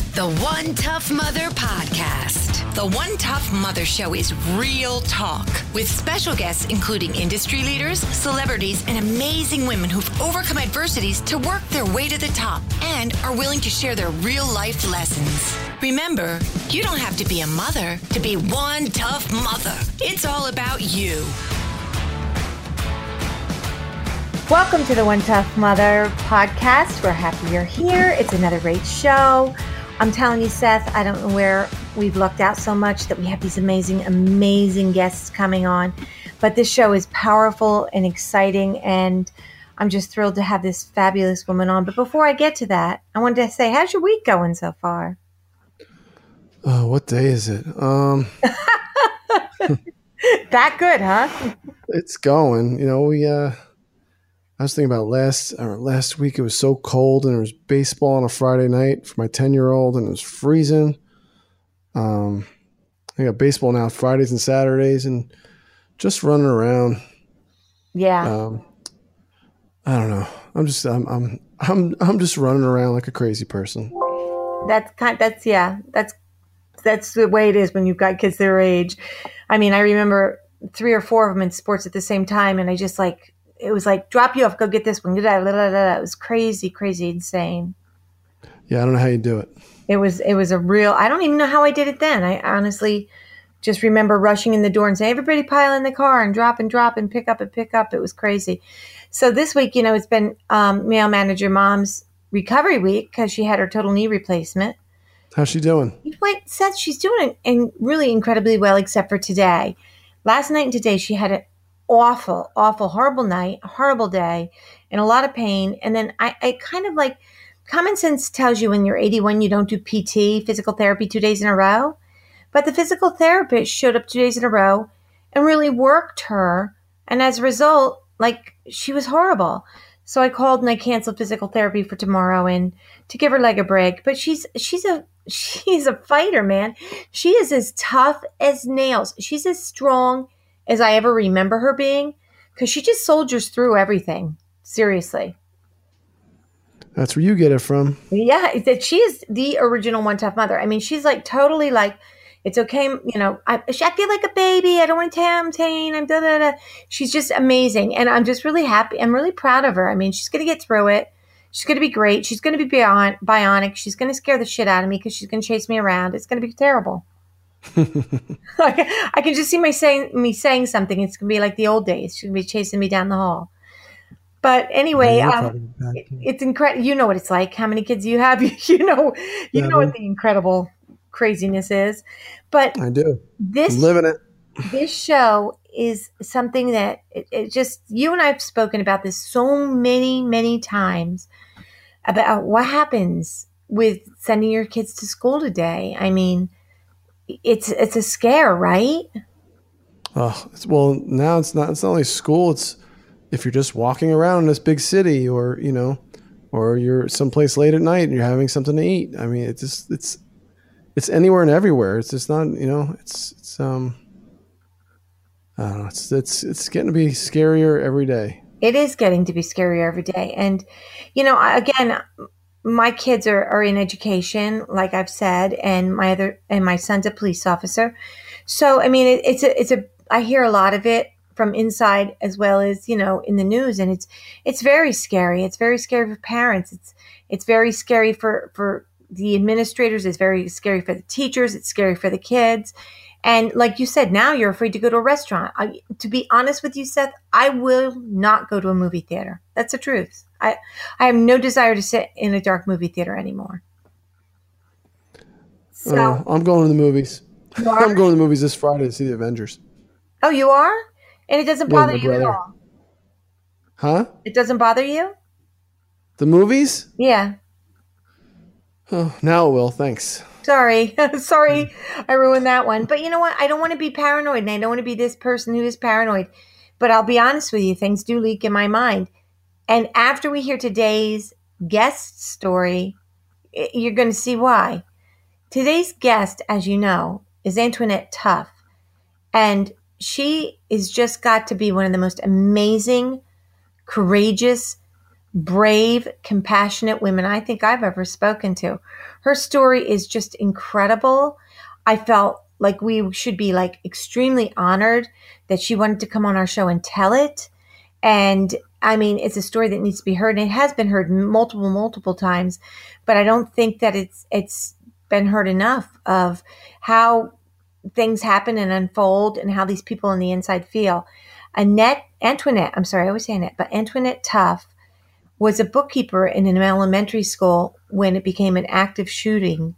The One Tough Mother Podcast. The One Tough Mother Show is real talk with special guests including industry leaders, celebrities, and amazing women who've overcome adversities to work their way to the top and are willing to share their real life lessons. Remember, you don't have to be a mother to be one tough mother. It's all about you. Welcome to the One Tough Mother Podcast. We're happy you're here. It's another great show. I'm telling you, Seth, I don't know where we've lucked out so much that we have these amazing guests coming on. But this show is powerful and exciting, and I'm just thrilled to have this fabulous woman on. But before I get to that, I wanted to say, how's your week going so far? What day is it? That good, huh? It's going. You know, I was thinking about last week. It was so cold, and there was baseball on a Friday night for my 10-year-old, and it was freezing. I got baseball now Fridays and Saturdays, and just running around. Yeah. I don't know. I'm just running around like a crazy person. That's the way it is when you've got kids their age. I mean, I remember 3 or 4 of them in sports at the same time, and it was like, drop you off, go get this one. It was crazy, insane. Yeah, I don't know how you do it. It was a real, I don't even know how I did it then. I honestly just remember rushing in the door and saying, everybody pile in the car and drop and pick up. It was crazy. So this week, it's been Male Manager Mom's recovery week because she had her total knee replacement. How's she doing? Seth, she's doing really incredibly well, except for today. Last night and today, she had an awful, horrible night, horrible day, and a lot of pain. And then I kind of like, common sense tells you when you're 81, you don't do PT, physical therapy, 2 days in a row. But the physical therapist showed up 2 days in a row and really worked her. And as a result, she was horrible. So I called and I canceled physical therapy for tomorrow and to give her leg a break. But she's a fighter, man. She is as tough as nails. She's as strong as I ever remember her being, because she just soldiers through everything. Seriously. That's where you get it from. Yeah, that she is the original One Tough Mother. I mean, she's totally it's okay. I feel like a baby. I don't want to temptain. I'm da da da. She's just amazing. And I'm just really happy. I'm really proud of her. I mean, she's going to get through it. She's going to be great. She's going to be bionic. She's going to scare the shit out of me because she's going to chase me around. It's going to be terrible. I can just see me saying something. It's gonna be like the old days. She's gonna be chasing me down the hall. But anyway, it's incredible. You know what it's like. How many kids do you have? You know what the incredible craziness is. But I do. I'm living it. This show is something that it just, you and I have spoken about this so many times about what happens with sending your kids to school today. I mean, it's a scare, right? Well, now it's not only school. It's if you're just walking around in this big city, or you're someplace late at night and you're having something to eat. I mean, it's anywhere and everywhere. It's just not, it's I don't know. It's getting to be scarier every day. It is getting to be scarier every day, and again. My kids are in education, like I've said, and my son's a police officer. So, I mean, I hear a lot of it from inside as well as, in the news, and it's very scary. It's very scary for parents. It's very scary for the administrators. It's very scary for the teachers. It's scary for the kids. And like you said, now you're afraid to go to a restaurant. To be honest with you, Seth, I will not go to a movie theater. That's the truth. I have no desire to sit in a dark movie theater anymore. So I'm going to the movies. I'm going to the movies this Friday to see the Avengers. Oh, you are? And it doesn't bother you at all? Huh? It doesn't bother you? The movies? Yeah. Oh, now it will. Thanks. Sorry, I ruined that one. But you know what? I don't want to be paranoid, and I don't want to be this person who is paranoid. But I'll be honest with you, things do leak in my mind. And after we hear today's guest story, you're going to see why. Today's guest, as you know, is Antoinette Tuff. And she is just got to be one of the most amazing, courageous, brave, compassionate women I think I've ever spoken to. Her story is just incredible. I felt like we should be like extremely honored that she wanted to come on our show and tell it. And I mean, it's a story that needs to be heard, and it has been heard multiple times, but I don't think that it's been heard enough of how things happen and unfold and how these people on the inside feel. Antoinette Tuff was a bookkeeper in an elementary school when it became an active shooting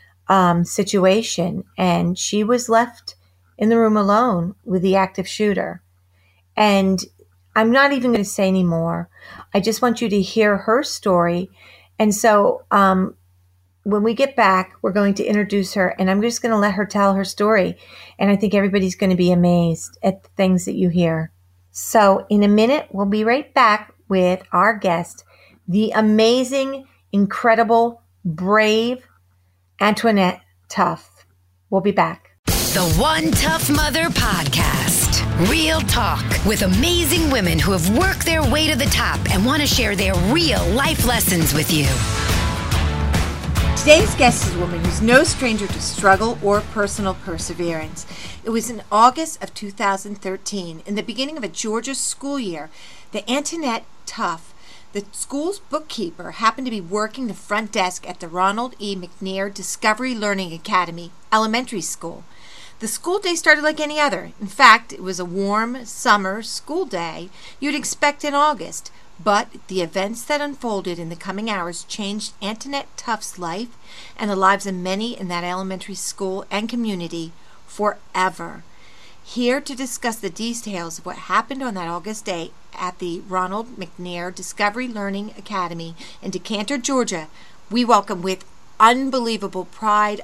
situation, and she was left in the room alone with the active shooter. And I'm not even going to say any more. I just want you to hear her story. And so when we get back, we're going to introduce her, and I'm just going to let her tell her story. And I think everybody's going to be amazed at the things that you hear. So in a minute, we'll be right back with our guest, the amazing, incredible, brave Antoinette Tuff. We'll be back. The One Tough Mother Podcast. Real talk with amazing women who have worked their way to the top and want to share their real life lessons with you. Today's guest is a woman who's no stranger to struggle or personal perseverance. It was in August of 2013, in the beginning of a Georgia school year, that Antoinette Tuff, the school's bookkeeper, happened to be working the front desk at the Ronald E. McNair Discovery Learning Academy elementary school. The school day started like any other. In fact, it was a warm summer school day you'd expect in August. But the events that unfolded in the coming hours changed Antoinette Tuff's life and the lives of many in that elementary school and community forever. Here to discuss the details of what happened on that August day at the Ronald McNair Discovery Learning Academy in Decanter, Georgia, we welcome with unbelievable pride,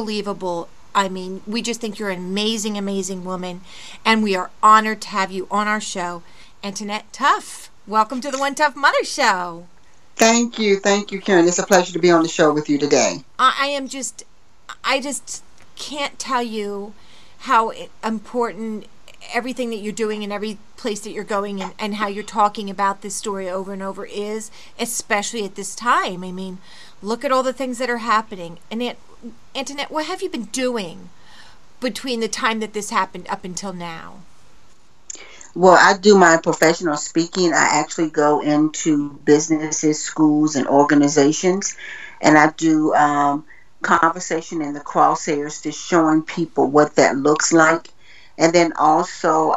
we just think you're an amazing, amazing woman, and we are honored to have you on our show, Antoinette Tuff. Welcome to the One Tough Mother Show. Thank you, Karen. It's a pleasure to be on the show with you today. I just can't tell you how important everything that you're doing and every place that you're going and how you're talking about this story over and over is, especially at this time. I mean, look at all the things that are happening. And Antoinette, what have you been doing between the time that this happened up until now? Well, I do my professional speaking. I actually go into businesses, schools, and organizations, and I do conversation in the crosshairs, just showing people what that looks like. And then also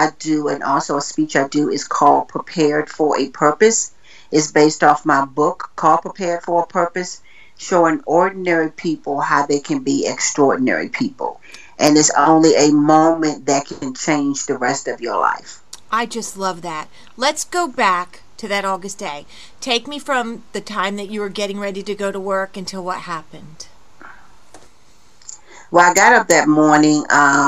a speech I do is called Prepared for a Purpose. It's based off my book called Prepared for a Purpose, showing ordinary people how they can be extraordinary people. And it's only a moment that can change the rest of your life. I just love that. Let's go back to that August day. Take me from the time that you were getting ready to go to work until what happened. Well, I got up that morning,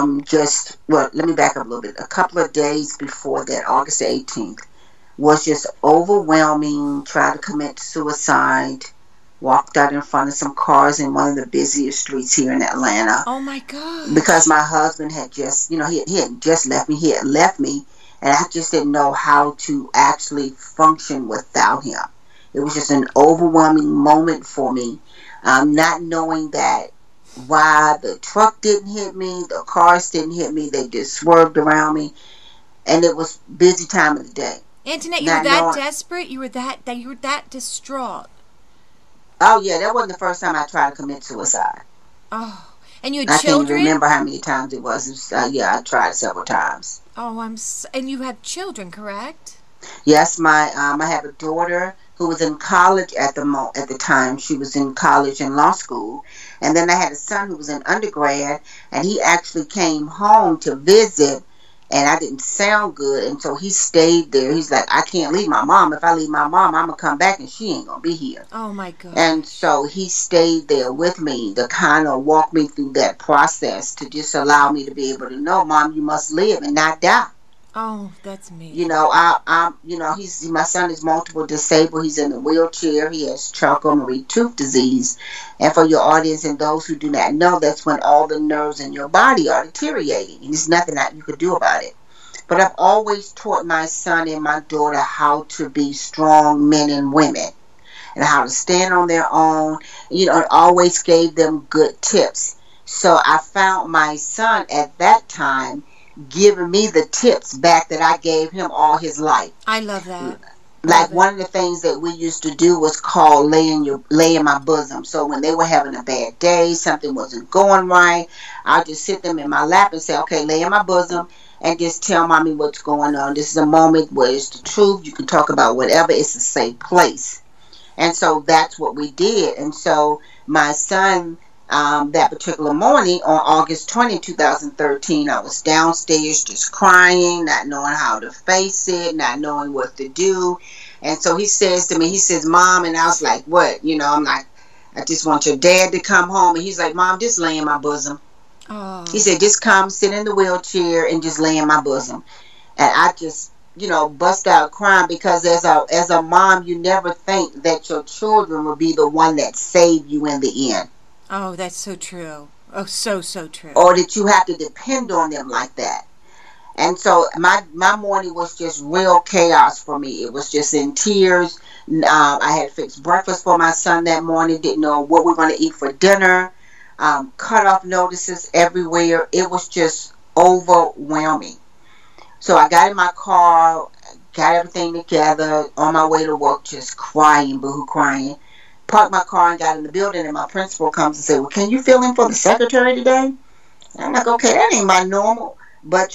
let me back up a little bit. A couple of days before that, August 18th, was just overwhelming, tried to commit suicide. Walked out in front of some cars in one of the busiest streets here in Atlanta. Oh my God! Because my husband had just, he had just left me. He had left me, and I just didn't know how to actually function without him. It was just an overwhelming moment for me, not knowing that why the truck didn't hit me, the cars didn't hit me. They just swerved around me, and it was busy time of the day. Antoinette, you were that desperate. You were that distraught. Oh, yeah, that wasn't the first time I tried to commit suicide. Oh, and you had children? I can't remember how many times it was. I tried several times. Oh, and you have children, correct? Yes, I have a daughter who was in college at the time. She was in college and law school. And then I had a son who was in undergrad, and he actually came home to visit, and I didn't sound good, and so he stayed there. He's like, I can't leave my mom. If I leave my mom, I'm going to come back, and she ain't going to be here. Oh, my God. And so he stayed there with me to kind of walk me through that process, to just allow me to be able to know, Mom, you must live and not die. Oh, that's me. My son is multiple disabled. He's in a wheelchair. He has Charcot-Marie Tooth disease. And for your audience and those who do not know, that's when all the nerves in your body are deteriorating. And there's nothing that you could do about it. But I've always taught my son and my daughter how to be strong men and women and how to stand on their own. And always gave them good tips. So I found my son at that time giving me the tips back that I gave him all his life. I love that. Like one of the things that we used to do was called lay in my bosom. So when they were having a bad day, something wasn't going right, I'll just sit them in my lap and say, okay, lay in my bosom and just tell mommy what's going on. This is a moment where it's the truth. You can talk about whatever. It's a safe place. And so that's what we did. And so my son, that particular morning on August 20, 2013, I was downstairs just crying, not knowing how to face it, not knowing what to do. And so he says to me, he says, Mom, and I was like, what? I'm like, I just want your dad to come home. And he's like, Mom, just lay in my bosom. Oh. He said, just come sit in the wheelchair and just lay in my bosom. And I just, bust out crying, because as a mom, you never think that your children will be the one that save you in the end. Oh, that's so true. Oh, so true. Or that you have to depend on them like that. And so my morning was just real chaos for me. It was just in tears. I had fixed breakfast for my son that morning. Didn't know what we were going to eat for dinner. Cut off notices everywhere. It was just overwhelming. So I got in my car, got everything together, on my way to work, just crying, boohoo crying. Parked my car and got in the building, and my principal comes and said, well, can you fill in for the secretary today? And I'm like, okay, that ain't my normal. But,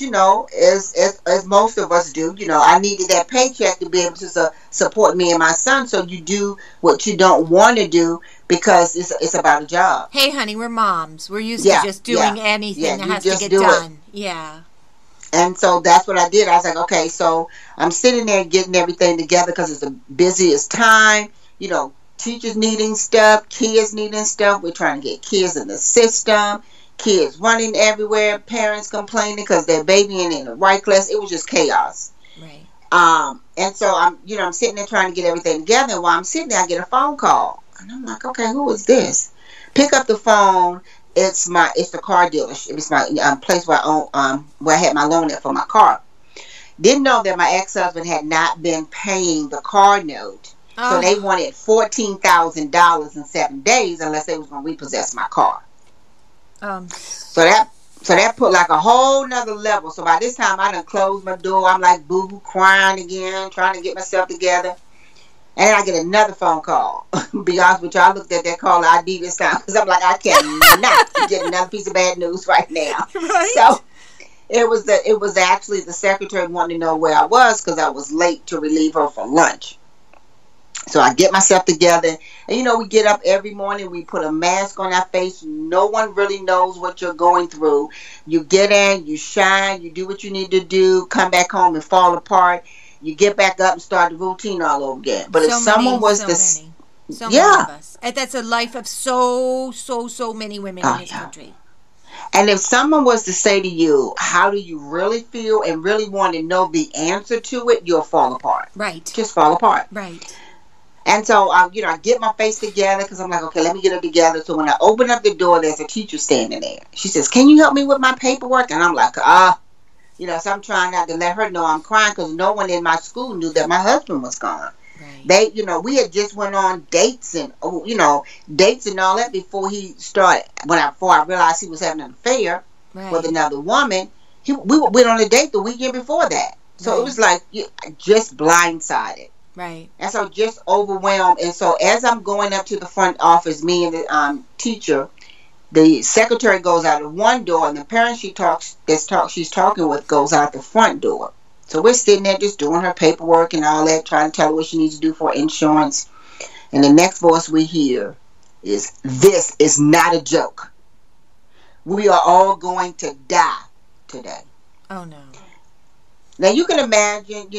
as most of us do, I needed that paycheck to be able to support me and my son. So you do what you don't want to do because it's about a job. Hey, honey, we're moms. We're used to just doing anything that has to get done. Yeah. And so that's what I did. I was like, okay, so I'm sitting there getting everything together because it's the busiest time. Teachers needing stuff, kids needing stuff. We're trying to get kids in the system, kids running everywhere, parents complaining because they're babying in the right class. It was just chaos. Right. And so I'm sitting there trying to get everything together. And while I'm sitting there, I get a phone call, and I'm like, okay, who is this? Pick up the phone. It's the car dealership. It's my place where I had my loan at for my car. Didn't know that my ex-husband had not been paying the car note. Oh. So they wanted $14,000 in 7 days unless they was going to repossess my car. So that put like a whole nother level. So by this time I done closed my door. I'm like boo-hoo crying again, trying to get myself together. And then I get another phone call. Be honest with you, I looked at that call ID this time because I'm like, I cannot get another piece of bad news right now. Right. So it was actually the secretary wanting to know where I was because I was late to relieve her for lunch. So I get myself together, and we get up every morning, we put a mask on our face. No one really knows what you're going through. You get in, you shine, you do what you need to do, come back home and fall apart. You get back up and start the routine all over again. But if someone was so many of us. And that's a life of so many women in this country. And if someone was to say to you, how do you really feel, and really want to know the answer to it, you'll fall apart. Right. Just fall apart. Right. And so, I get my face together because I'm like, okay, let me get it together. So when I open up the door, there's a teacher standing there. She says, can you help me with my paperwork? And I'm like, so I'm trying not to let her know I'm crying because no one in my school knew that my husband was gone. Right. We had just went on dates and all that before he started. Before I realized he was having an affair with another woman, we went on a date the weekend before that. So it was like just blindsided. Right. And so just overwhelmed. And so as I'm going up to the front office, me and the teacher, the secretary goes out of one door, and the parent she's talking with goes out the front door. So we're sitting there just doing her paperwork and all that, trying to tell her what she needs to do for insurance. And the next voice we hear is, this is not a joke. We are all going to die today. Oh, no. Now you can imagine,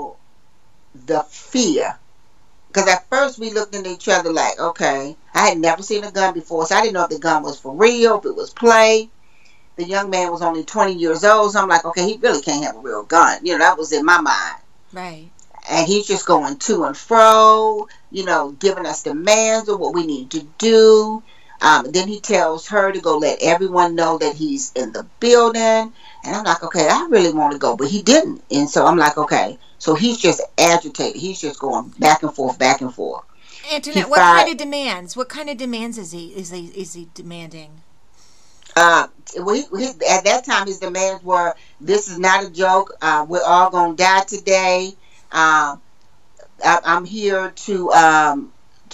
the fear, because at first we looked at each other like, okay, I had never seen a gun before, so I didn't know if the gun was for real, if it was play. The young man was only 20 years old, so I'm like, okay, he really can't have a real gun. That was in my mind. Right. And he's just going to and fro, giving us demands of what we need to do. Then he tells her to go let everyone know that he's in the building. And I'm like, okay, I really want to go, but he didn't. And so I'm like, okay. So he's just agitated. He's just going back and forth, back and forth. Antoinette, what kind of demands? What kind of demands is he demanding? At that time, his demands were, "This is not a joke. We're all gonna die today. I'm here to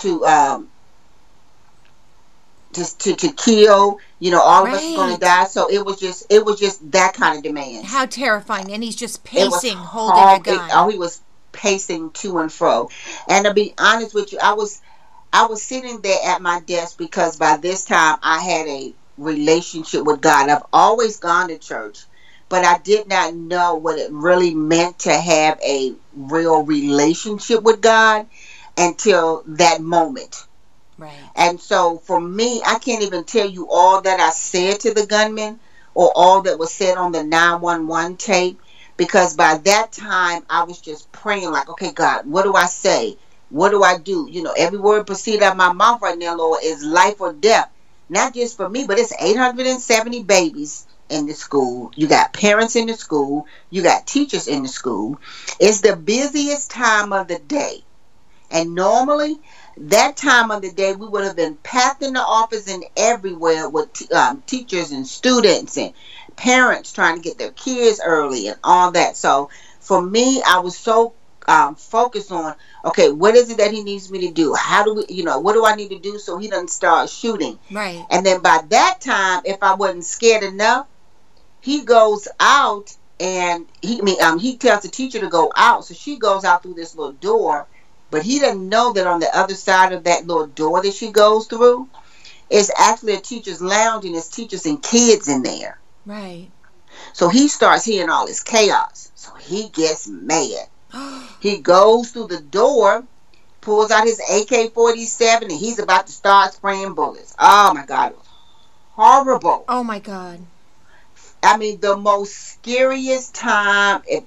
kill. All of us are gonna die." So it was just that kind of demand. How terrifying! And he's just pacing, holding a gun. He was pacing to and fro. And to be honest with you, I was sitting there at my desk because by this time I had a relationship with God. I've always gone to church, but I did not know what it really meant to have a real relationship with God until that moment. Right. And so for me, I can't even tell you all that I said to the gunman or all that was said on the 911 tape, because by that time I was just praying like, okay, God, what do I say? What do I do? Every word proceed out of my mouth right now, Lord, is life or death. Not just for me, but it's 870 babies in the school. You got parents in the school. You got teachers in the school. It's the busiest time of the day. And normally, that time of the day, we would have been packed in the office and everywhere with teachers and students and parents trying to get their kids early and all that. So for me, I was so focused on, okay, what is it that he needs me to do? How do we, what do I need to do so he doesn't start shooting? Right. And then by that time, if I wasn't scared enough, he goes out and he tells the teacher to go out. So she goes out through this little door, but he doesn't know that on the other side of that little door that she goes through is actually a teacher's lounge, and there's teachers and kids in there. Right. So he starts hearing all this chaos. So he gets mad. He goes through the door, pulls out his AK-47, and he's about to start spraying bullets. Oh my God, it was horrible. Oh my God. I mean, the most scariest time. It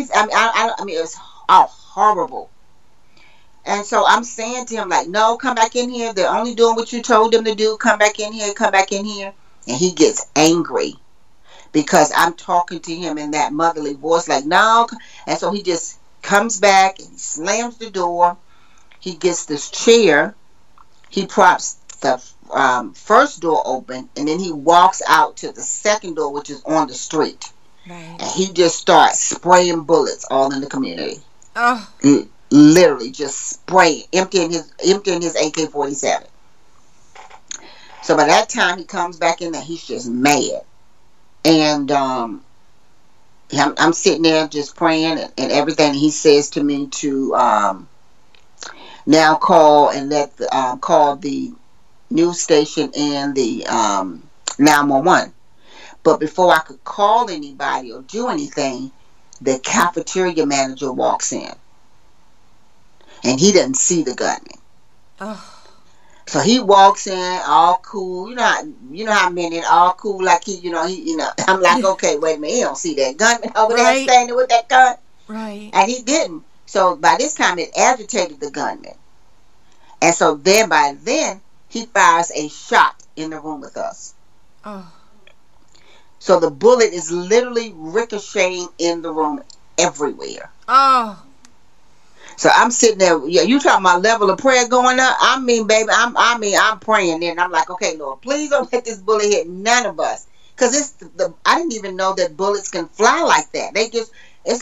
was horrible. And so I'm saying to him, like, no, come back in here. They're only doing what you told them to do. Come back in here. Come back in here. And he gets angry because I'm talking to him in that motherly voice, like, no. And so he just comes back and he slams the door. He gets this chair. He props the first door open, and then he walks out to the second door, which is on the street. Right. And he just starts spraying bullets all in the community. Oh. Literally just spraying, emptying his AK-47. So by that time he comes back in there, he's just mad. And I'm sitting there just praying and everything. He says to me to now call and call the news station and the 911. But before I could call anybody or do anything, the cafeteria manager walks in. And he doesn't see the gunman. Oh. So he walks in all cool. You know how men all cool, like I'm like, okay, wait a minute, he don't see that gunman over there standing with that gun. Right. And he didn't. So by this time it agitated the gunman. And so by then he fires a shot in the room with us. Oh. So the bullet is literally ricocheting in the room everywhere. Oh. So I'm sitting there. Yeah, you talking about level of prayer going up? I mean, baby, I'm praying. And I'm like, okay, Lord, please don't let this bullet hit none of us, because I didn't even know that bullets can fly like that. It's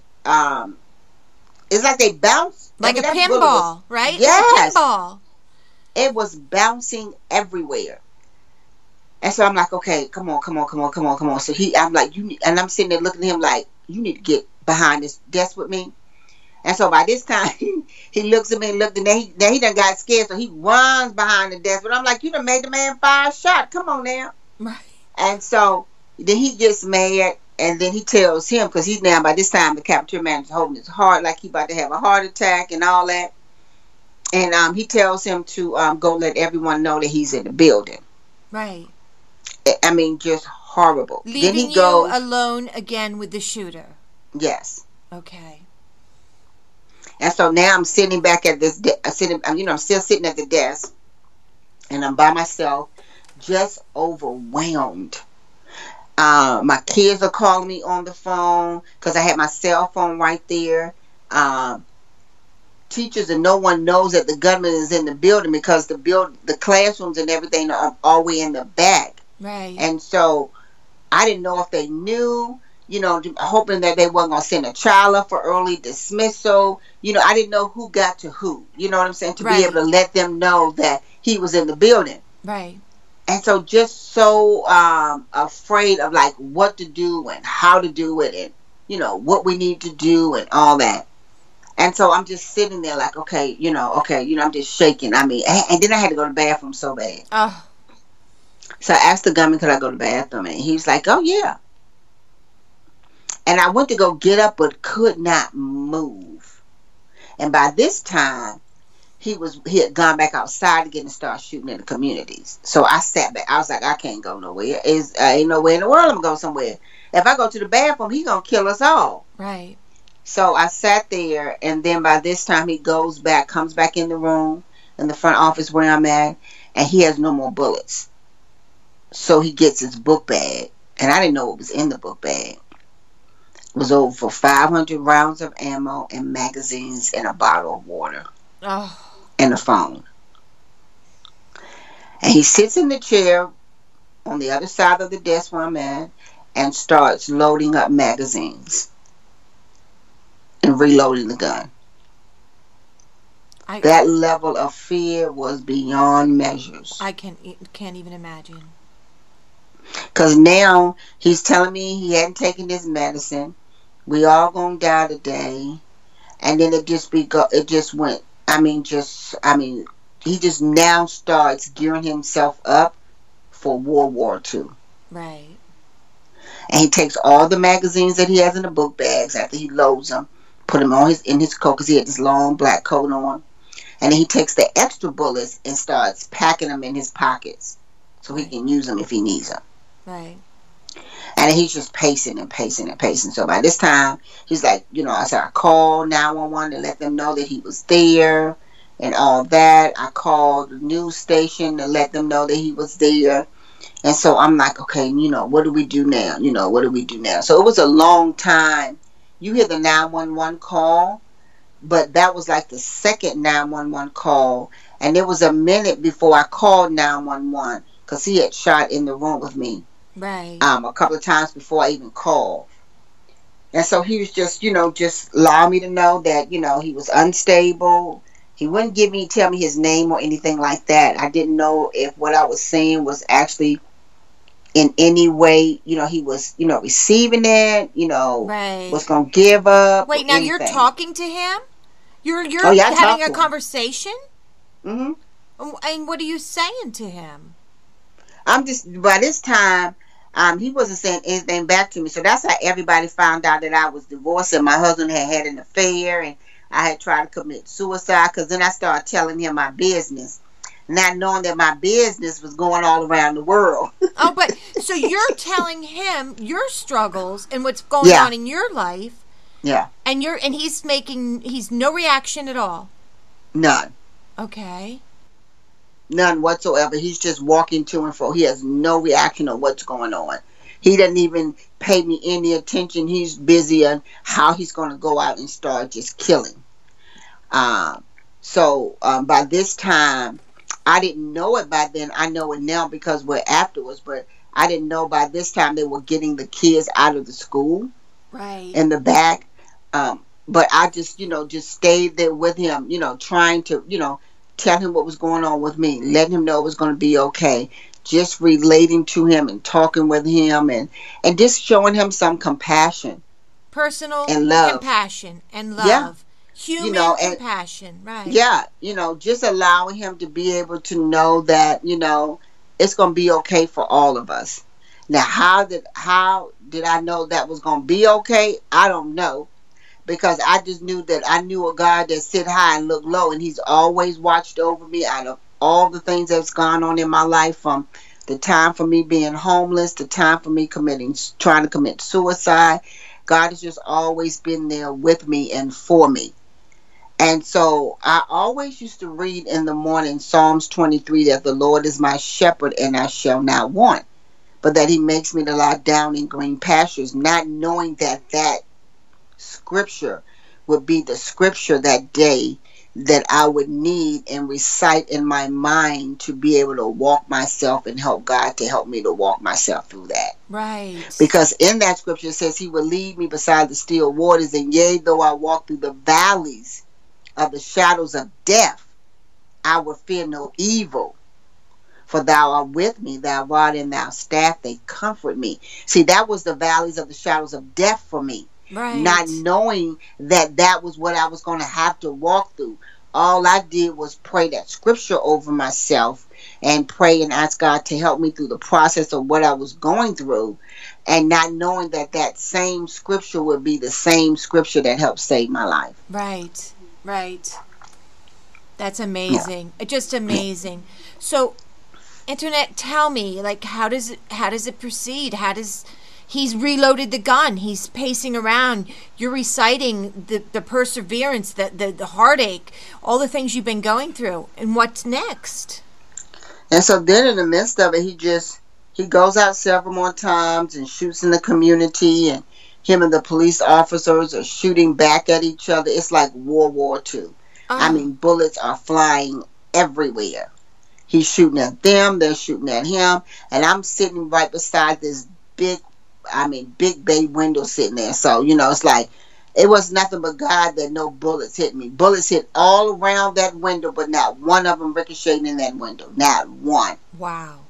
like they bounce like a pinball, right? Yes, like a pinball. It was bouncing everywhere. And so I'm like, okay, come on. So I'm like, and I'm sitting there looking at him like, you need to get behind this desk with me. And so by this time, he looks at me and then he done got scared, so he runs behind the desk. But I'm like, you done made the man fire a shot. Come on now. Right. And so then he gets mad, and then he tells him, because he's now, by this time, the cafeteria manager's holding his heart like he about to have a heart attack and all that. And he tells him to go let everyone know that he's in the building. Right. I mean, just horrible. Leaving then he goes alone again with the shooter. Yes. Okay. And so now I'm sitting back at this, I'm still sitting at the desk, and I'm by myself, just overwhelmed. My kids are calling me on the phone because I had my cell phone right there. Um, Teachers and no one knows that the gunman is in the building because the classrooms and everything are all the way in the back. Right. And so I didn't know if they knew, hoping that they weren't going to send a child up for early dismissal. I didn't know who got to who, you know what I'm saying, to be able to let them know that he was in the building. Right. And so just so afraid of like what to do and how to do it and, what we need to do and all that. And so I'm just sitting there like, okay, I'm just shaking. I mean, and then I had to go to the bathroom so bad. Oh. So I asked the gunman, could I go to the bathroom? And he was like, oh, yeah. And I went to go get up, but could not move. And by this time, he had gone back outside again and started shooting in the communities. So I sat back. I was like, I can't go nowhere. Ain't nowhere in the world I'm going to go somewhere. If I go to the bathroom, he's going to kill us all. Right. So I sat there, and then by this time he comes back in the room, in the front office where I'm at, and he has no more bullets. So he gets his book bag, and I didn't know what was in the book bag. It was over 500 rounds of ammo and magazines and a bottle of water. Oh. And a phone. And he sits in the chair on the other side of the desk where I'm at and starts loading up magazines and reloading the gun. That level of fear was beyond measures. I can't even imagine. Because now he's telling me he hadn't taken his medicine. We all gonna die today. And then it just went. He just now starts gearing himself up for World War II. Right. And he takes all the magazines that he has in the book bags after he loads them, put them in his coat because he had this long black coat on. And then he takes the extra bullets and starts packing them in his pockets so he can use them if he needs them. Right. And he's just pacing and pacing and pacing. So by this time, he's like, I called 911 to let them know that he was there and all that. I called the news station to let them know that he was there. And so I'm like, okay, what do we do now? What do we do now? So it was a long time. You hear the 911 call, but that was like the second 911 call. And it was a minute before I called 911 because he had shot in the room with me. Right. A couple of times before I even called. And so he was just, just allowing me to know that, he was unstable. He wouldn't tell me his name or anything like that. I didn't know if what I was saying was actually in any way, he was, receiving it, right. was going to give up. Wait, now anything. You're talking to him? You're having a conversation? Mm-hmm. And what are you saying to him? I'm just, by this time, he wasn't saying anything back to me. So that's how everybody found out that I was divorced and my husband had an affair and I had tried to commit suicide, because then I started telling him my business, not knowing that my business was going all around the world. Oh, but so you're telling him your struggles and what's going on in your life. Yeah. And he's no reaction at all. None. Okay. None whatsoever. He's just walking to and fro. He has no reaction on what's going on. He doesn't even pay me any attention. He's busy on how he's going to go out and start just killing. So by this time, I didn't know it by then. I know it now because we're afterwards, but I didn't know by this time they were getting the kids out of the school. Right. In the back. But I just, just stayed there with him, trying to, tell him what was going on with me, letting him know it was going to be okay, just relating to him and talking with him and just showing him some compassion. Personal and love. Compassion and love. Yeah. Human compassion, right. Yeah, just allowing him to be able to know that, it's going to be okay for all of us. Now, how did I know that was going to be okay? I don't know. Because I just knew that I knew a God that sit high and look low, and he's always watched over me out of all the things that's gone on in my life, from the time for me being homeless, the time for me trying to commit suicide. God has just always been there with me and for me. And so I always used to read in the morning Psalms 23 that the Lord is my shepherd and I shall not want, but that he makes me to lie down in green pastures, not knowing that that scripture would be the scripture that day that I would need and recite in my mind to be able to walk myself and help God to help me to walk myself through that. Right. Because in that scripture it says he will lead me beside the still waters, and yea, though I walk through the valleys of the shadows of death, I will fear no evil. For thou art with me, thy rod and thy staff, they comfort me. See, that was the valleys of the shadows of death for me. Right. Not knowing that that was what I was going to have to walk through. All I did was pray that scripture over myself and pray and ask God to help me through the process of what I was going through, and not knowing that that same scripture would be the same scripture that helped save my life. Right. Right. That's amazing. Yeah. Just amazing. So, Antoinette, tell me, like, how does it proceed? He's reloaded the gun. He's pacing around. You're reciting the perseverance, the heartache, all the things you've been going through. And what's next? And so then in the midst of it, he goes out several more times and shoots in the community, and him and the police officers are shooting back at each other. It's like World War II. I mean, bullets are flying everywhere. He's shooting at them. They're shooting at him. And I'm sitting right beside this big bay window sitting there. So, it's like, it was nothing but God that no bullets hit me. Bullets hit all around that window, but not one of them ricocheted in that window. Not one. Wow.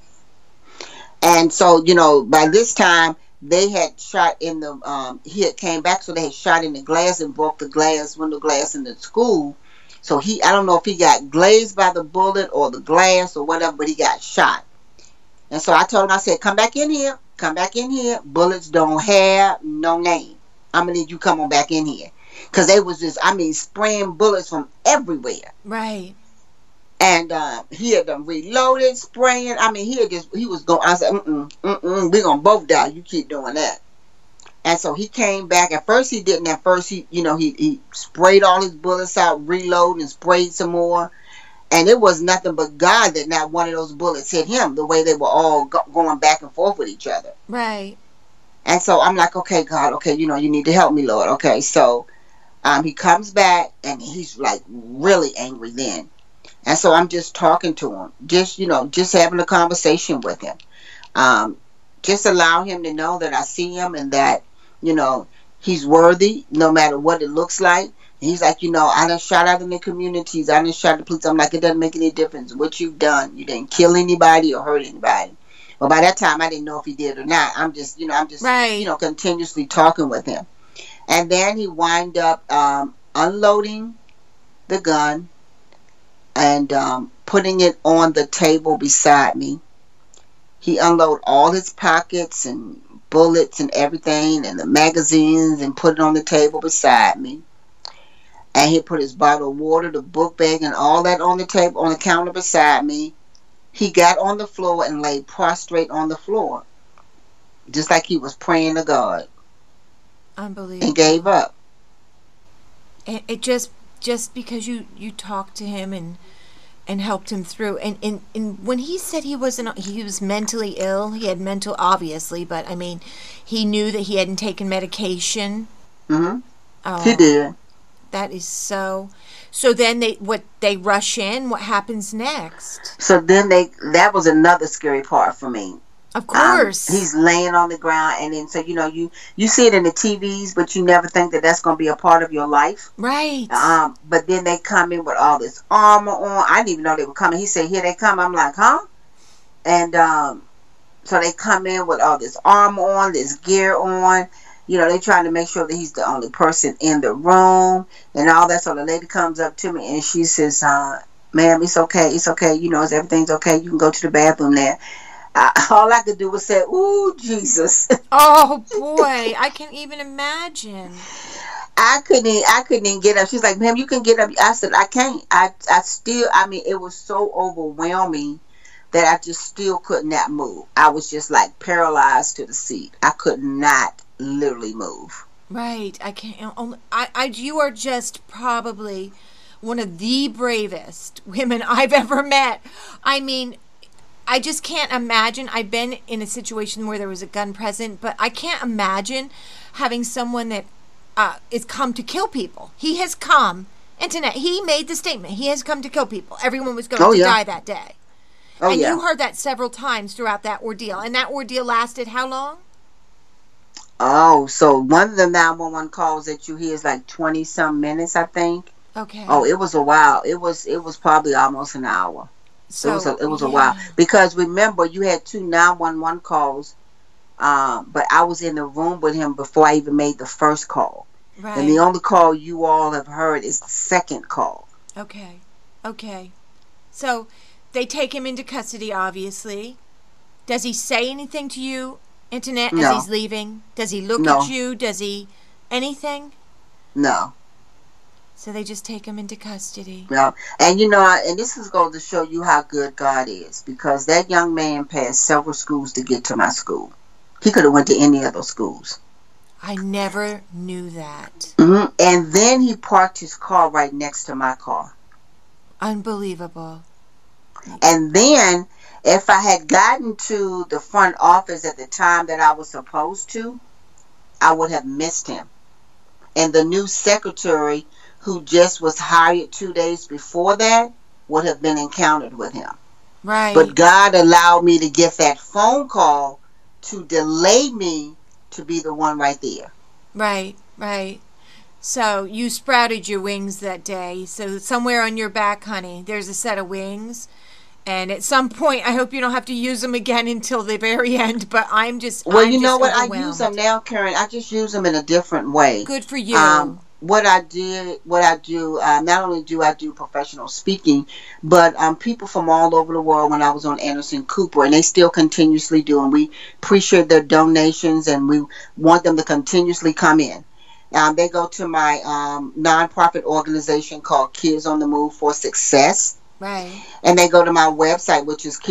And so, by this time, they had shot in the, he had came back, so they had shot in the glass and broke the window glass in the school. So I don't know if he got glazed by the bullet or the glass or whatever, but he got shot. And so I told him, I said, come back in here. Come back in here. Bullets don't have no name. I'm going to need you come on back in here. Because they was just, spraying bullets from everywhere. Right. And he had them reloaded, spraying. He was going, I said, we're going to both die. You keep doing that. And so he came back. At first he didn't. At first he sprayed all his bullets out, reloaded and sprayed some more. And it was nothing but God that not one of those bullets hit him, the way they were all going back and forth with each other. Right. And so I'm like, okay, God, okay, you need to help me, Lord. Okay, so he comes back and he's like really angry then. And so I'm just talking to him, just having a conversation with him. Just allow him to know that I see him and that, he's worthy no matter what it looks like. And he's like, I done shot out in the communities. I done shot the police. I'm like, it doesn't make any difference what you've done. You didn't kill anybody or hurt anybody. Well, by that time, I didn't know if he did or not. I'm just right. Continuously talking with him. And then he wind up unloading the gun and putting it on the table beside me. He unloaded all his pockets and bullets and everything and the magazines and put it on the table beside me. And he put his bottle of water, the book bag, and all that on the table, on the counter beside me. He got on the floor and lay prostrate on the floor, just like he was praying to God. Unbelievable. And gave up. It just because you talked to him and helped him through. And when he said he was mentally ill, he had mental, obviously, but he knew that he hadn't taken medication. Mm-hmm. Oh, he did. That is so. So then they rush in. What happens next? So then that was another scary part for me. Of course. He's laying on the ground, and then so you see it in the TVs, but you never think that that's going to be a part of your life. Right. But then they come in with all this armor on. I didn't even know they were coming. He said, "Here they come." I'm like, "Huh?" And so they come in with all this armor on, this gear on. They're trying to make sure that he's the only person in the room and all that. So the lady comes up to me and she says, "Ma'am, it's okay. It's okay. Everything's okay. You can go to the bathroom there." All I could do was say, "Ooh, Jesus." Oh, boy. I can't even imagine. I couldn't even get up. She's like, "Ma'am, you can get up." I said, "I can't." I still, it was so overwhelming that I just still could not move. I was just like paralyzed to the seat. I could not literally move. Right. I can't. You are just probably one of the bravest women I've ever met. I mean, I just can't imagine. I've been in a situation where there was a gun present, but I can't imagine having someone that is come to kill people. He has come, Antoinette, he made the statement, he has come to kill people. Everyone was going to die that day. And you heard that several times throughout that ordeal. And that ordeal lasted how long? Oh, so one of the 911 calls that you hear is like 20-some minutes, I think. Okay. Oh, it was a while. It was probably almost an hour. So it was a while. Because remember, you had 2 911 calls, but I was in the room with him before I even made the first call. Right. And the only call you all have heard is the second call. Okay. So they take him into custody, obviously. Does he say anything to you, Antoinette, as he's leaving? Does he look at you? Does he anything? No. So they just take him into custody. Yeah. And and this is going to show you how good God is, because that young man passed several schools to get to my school. He could have went to any of those schools. I never knew that. Mm-hmm. And then he parked his car right next to my car. Unbelievable. And then, if I had gotten to the front office at the time that I was supposed to, I would have missed him. And the new secretary, who just was hired 2 days before that, would have been encountered with him. Right. But God allowed me to get that phone call to delay me to be the one right there. Right. So you sprouted your wings that day. So somewhere on your back, honey, there's a set of wings. And at some point, I hope you don't have to use them again until the very end. But I'm just you know what? I use them now, Karen. I just use them in a different way. Good for you. What I do, not only do I do professional speaking, but people from all over the world, when I was on Anderson Cooper, and they still continuously do, and we appreciate their donations, and we want them to continuously come in. They go to my nonprofit organization called Kids on the Move for Success. Right. And they go to my website, which is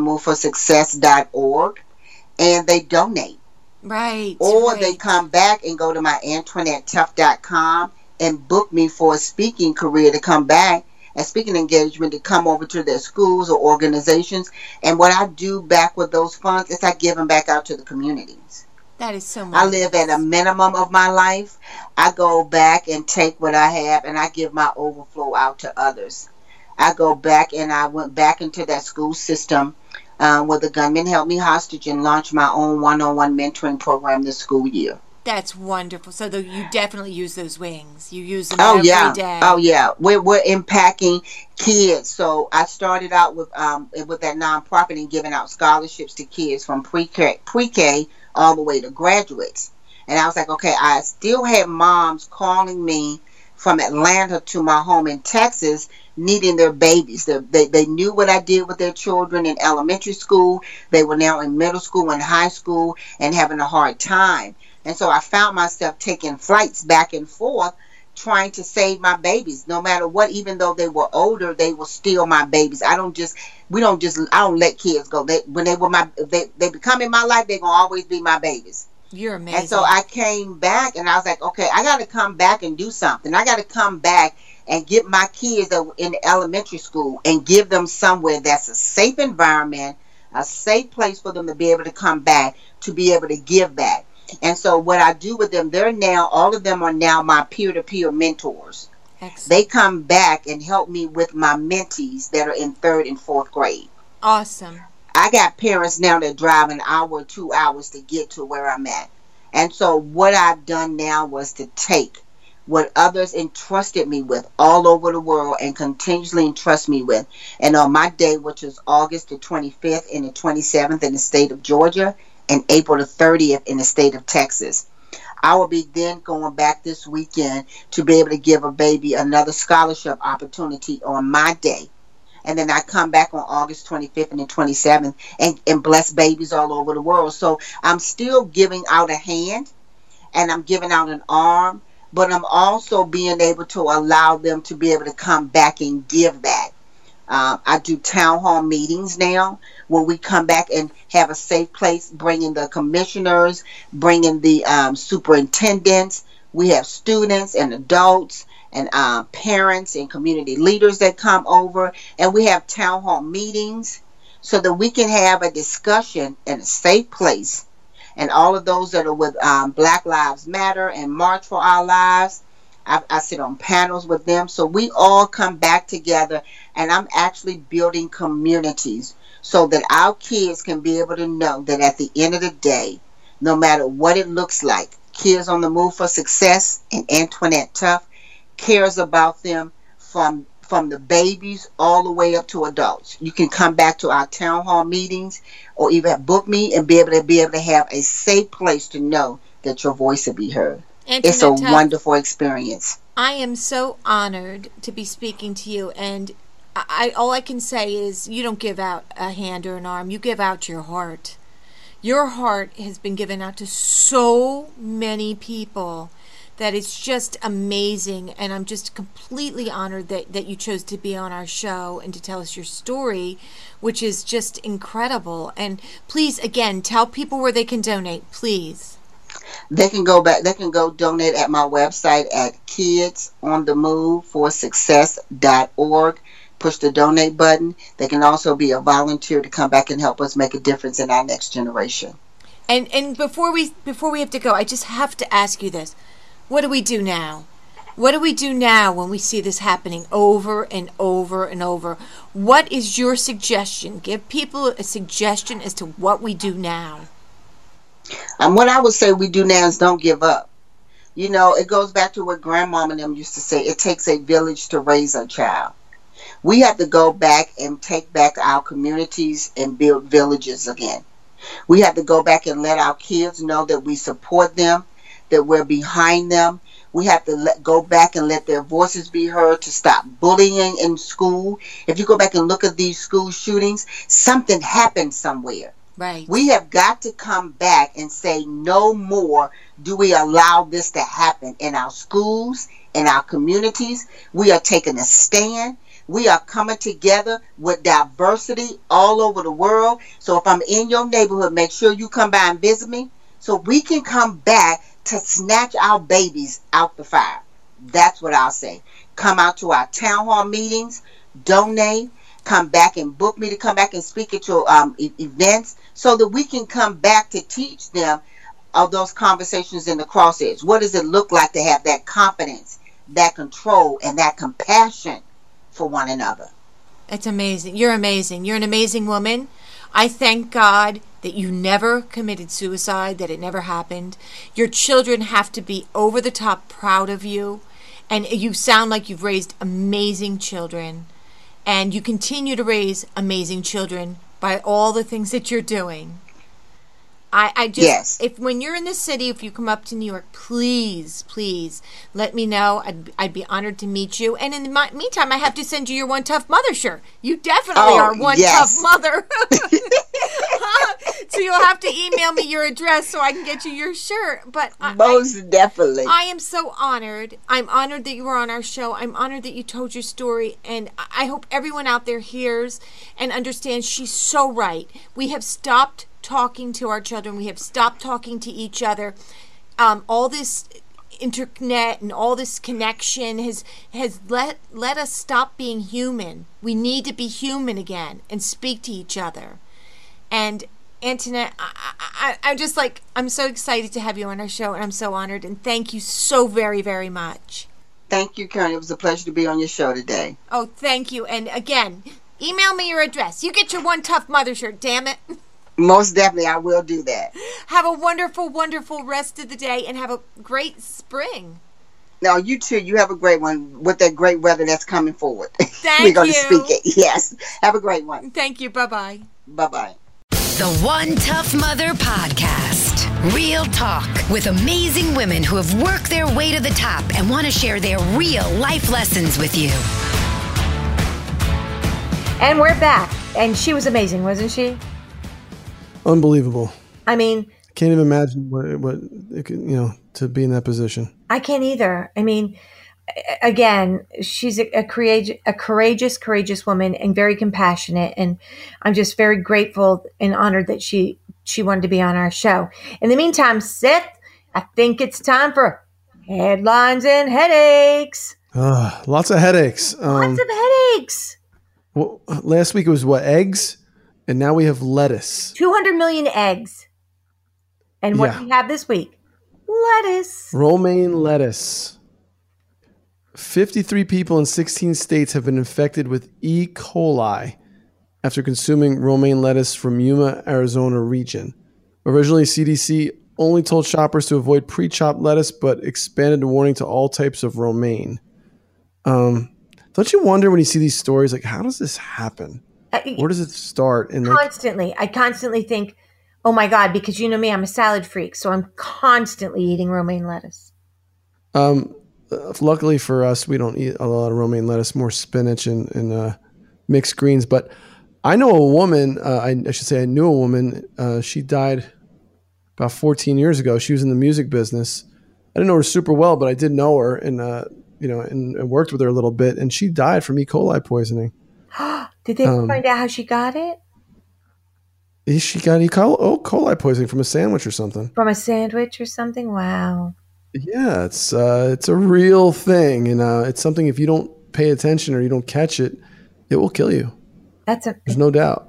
kidsonthemoveforsuccess.org, and they donate. Right. Or they come back and go to my AntoinetteTuff.com and book me for a speaking career to come back, a speaking engagement to come over to their schools or organizations. And what I do back with those funds is I give them back out to the communities. That is so much. I live at a minimum of my life. I go back and take what I have and I give my overflow out to others. I go back and I went back into that school system where the gunman held me hostage and launched my own one-on-one mentoring program this school year. That's wonderful. So you definitely use those wings. You use them every day. Oh, yeah. We're impacting kids. So I started out with that nonprofit and giving out scholarships to kids from pre-K all the way to graduates. And I was like, okay, I still had moms calling me from Atlanta to my home in Texas needing their babies. They knew what I did with their children in elementary school. They were now in middle school and high school and having a hard time. And so I found myself taking flights back and forth trying to save my babies. No matter what, even though they were older, they were still my babies. I don't let kids go. They become in my life, they're going to always be my babies. You're amazing. And so I came back and I was like, okay, I got to come back and do something. I got to come back and get my kids that were in elementary school and give them somewhere that's a safe environment, a safe place for them to be able to come back, to be able to give back. And so what I do with them, all of them are now my peer-to-peer mentors. Excellent. They come back and help me with my mentees that are in 3rd and 4th grade. Awesome. I got parents now that drive an hour or 2 hours to get to where I'm at. And so what I've done now was to take what others entrusted me with all over the world and continuously entrust me with. And on my day, which is August the 25th and the 27th in the state of Georgia and April the 30th in the state of Texas, I will be then going back this weekend to be able to give a baby another scholarship opportunity on my day. And then I come back on August 25th and the 27th and bless babies all over the world. So I'm still giving out a hand and I'm giving out an arm, but I'm also being able to allow them to be able to come back and give back. I do town hall meetings now where we come back and have a safe place, bringing the commissioners, bringing the superintendents. We have students and adults and parents and community leaders that come over, and we have town hall meetings so that we can have a discussion in a safe place. And all of those that are with Black Lives Matter and March for Our Lives, I sit on panels with them, so we all come back together, and I'm actually building communities so that our kids can be able to know that at the end of the day, no matter what it looks like, Kids on the Move for Success and Antoinette Tuff cares about them from the babies all the way up to adults. You can come back to our town hall meetings or even book me and be able to have a safe place to know that your voice will be heard. Antoinette It's a Tuff, wonderful experience. I am so honored to be speaking to you, and all I can say is you don't give out a hand or an arm, you give out your heart. Your heart has been given out to so many people that it's just amazing, and I'm just completely honored that you chose to be on our show and to tell us your story, which is just incredible. And please, again, tell people where they can donate, please. They can go donate at my website at kidsonthemoveforsuccess.org. Push the donate button. They can also be a volunteer to come back and help us make a difference in our next generation. And before we have to go, I just have to ask you this. What do we do now? What do we do now when we see this happening over and over and over? What is your suggestion? Give people a suggestion as to what we do now. What I would say we do now is don't give up. You know, it goes back to what Grandmama and them used to say. It takes a village to raise a child. We have to go back and take back our communities and build villages again. We have to go back and let our kids know that we support them, that we're behind them. We have to go back and let their voices be heard, to stop bullying in school. If you go back and look at these school shootings, something happened somewhere. Right. We have got to come back and say no more do we allow this to happen in our schools, in our communities. We are taking a stand. We are coming together with diversity all over the world. So if I'm in your neighborhood, make sure you come by and visit me so we can come back to snatch our babies out the fire. That's what I'll say. Come out to our town hall meetings, donate, come back and book me to come back and speak at your events so that we can come back to teach them of those conversations in the crossroads. What does it look like to have that confidence, that control, and that compassion for one another? It's amazing. You're amazing. You're an amazing woman. I thank God that you never committed suicide, that it never happened. Your children have to be over the top proud of you. And you sound like you've raised amazing children. And you continue to raise amazing children by all the things that you're doing. I just, yes. If when you're in the city, if you come up to New York, please let me know. I'd be honored to meet you. And in the meantime, I have to send you your One Tough Mother shirt. You definitely are one tough mother. So you'll have to email me your address so I can get you your shirt. But most definitely. I am so honored. I'm honored that you were on our show. I'm honored that you told your story. And I hope everyone out there hears and understands she's so right. We have stopped talking to our children. We have stopped talking to each other. All this internet and all this connection has let us stop being human. We need to be human again and speak to each other. And Antoinette, I'm just like, I'm so excited to have you on our show, and I'm so honored, and thank you so very, very much. Thank you, Karen. It was a pleasure to be on your show today. Oh, thank you. And again, email me your address. You get your One Tough Mother shirt, damn it. Most definitely, I will do that. Have a wonderful, wonderful rest of the day, and have a great spring. No, you too. You have a great one with that great weather that's coming forward. Thank We're going you. to speak it. Yes. Have a great one. Thank you. Bye-bye. Bye-bye. The One Tough Mother Podcast. Real talk with amazing women who have worked their way to the top and want to share their real life lessons with you. And we're back. And she was amazing, wasn't she? Unbelievable. I mean, Can't even imagine what it could, to be in that position. I can't either. I mean, again, she's a courageous woman and very compassionate. And I'm just very grateful and honored that she wanted to be on our show. In the meantime, Seth, I think it's time for Headlines and Headaches. Lots of headaches. Lots of headaches. Well, last week it was what, eggs? And now we have lettuce. 200 million eggs. And what do we have this week? Lettuce. Romaine lettuce. 53 people in 16 states have been infected with E. coli after consuming romaine lettuce from Yuma, Arizona region. Originally, CDC only told shoppers to avoid pre-chopped lettuce, but expanded the warning to all types of romaine. Don't you wonder when you see these stories, like, how does this happen? Where does it start? And constantly. I constantly think, oh my God, because you know me, I'm a salad freak, so I'm constantly eating romaine lettuce. Luckily for us, we don't eat a lot of romaine lettuce, more spinach and mixed greens. But I know a woman, I should say I knew a woman, she died about 14 years ago. She was in the music business. I didn't know her super well, but I did know her and worked with her a little bit. And she died from E. coli poisoning. Did they find out how she got it? She got E. coli poisoning from a sandwich or something. From a sandwich or something? Wow. Yeah, it's a real thing. And it's something, if you don't pay attention or you don't catch it, it will kill you. There's no doubt.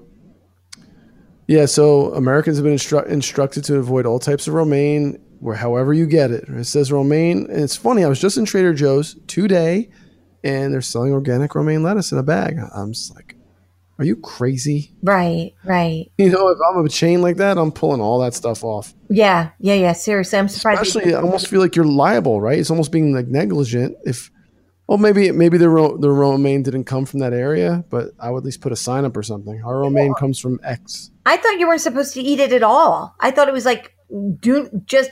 So Americans have been instructed to avoid all types of romaine, however you get it. It says romaine, and it's funny. I was just in Trader Joe's today, and they're selling organic romaine lettuce in a bag. I'm just like, are you crazy? Right. You know, if I'm a chain like that, I'm pulling all that stuff off. Yeah. Seriously, I'm surprised. Especially, I almost feel like you're liable, right? It's almost being like negligent if. Well, maybe the romaine didn't come from that area, but I would at least put a sign up or something. Our romaine comes from X. I thought you weren't supposed to eat it at all. I thought it was like, do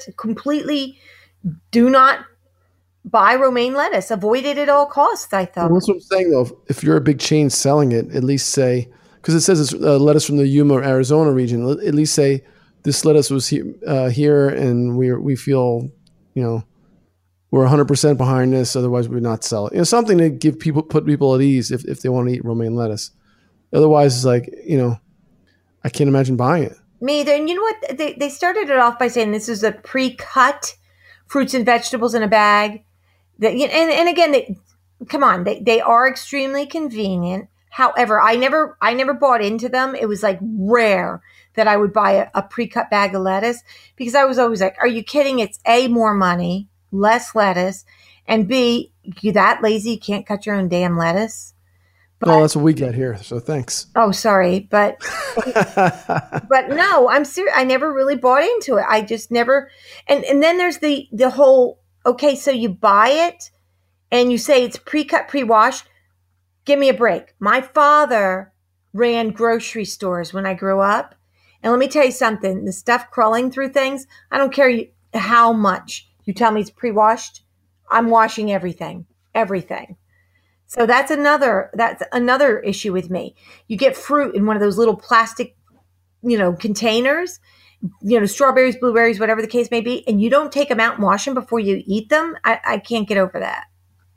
not buy romaine lettuce. Avoid it at all costs, I thought. Well, that's what I'm saying, though. If you're a big chain selling it, at least say, because it says it's lettuce from the Yuma, Arizona region, at least say this lettuce was here and we feel, we're 100% behind this. Otherwise, we would not sell it. Something to put people at ease if they want to eat romaine lettuce. Otherwise, it's like, I can't imagine buying it. Me either. And you know what? They started it off by saying this is a pre-cut fruits and vegetables in a bag. And again, come on, they are extremely convenient. However, I never bought into them. It was like rare that I would buy a pre-cut bag of lettuce because I was always like, are you kidding? It's A, more money, less lettuce, and B, you that lazy you can't cut your own damn lettuce. But, that's what we get here. So thanks. Oh, sorry. But no, I'm serious. I never really bought into it. I just never. And then there's the whole, okay, so you buy it and you say it's pre-cut, pre-washed. Give me a break. My father ran grocery stores when I grew up. And let me tell you something, the stuff crawling through things, I don't care how much you tell me it's pre-washed. I'm washing everything. So that's another issue with me. You get fruit in one of those little plastic, containers, strawberries, blueberries, whatever the case may be, and you don't take them out and wash them before you eat them. I can't get over that.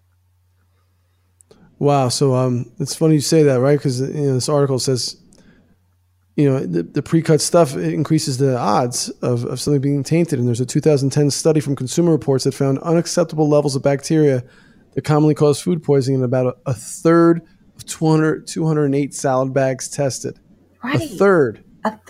Wow. So it's funny you say that, right? Because this article says, the pre-cut stuff, it increases the odds of something being tainted. And there's a 2010 study from Consumer Reports that found unacceptable levels of bacteria that commonly cause food poisoning in about a third of 208 salad bags tested. Right. A third.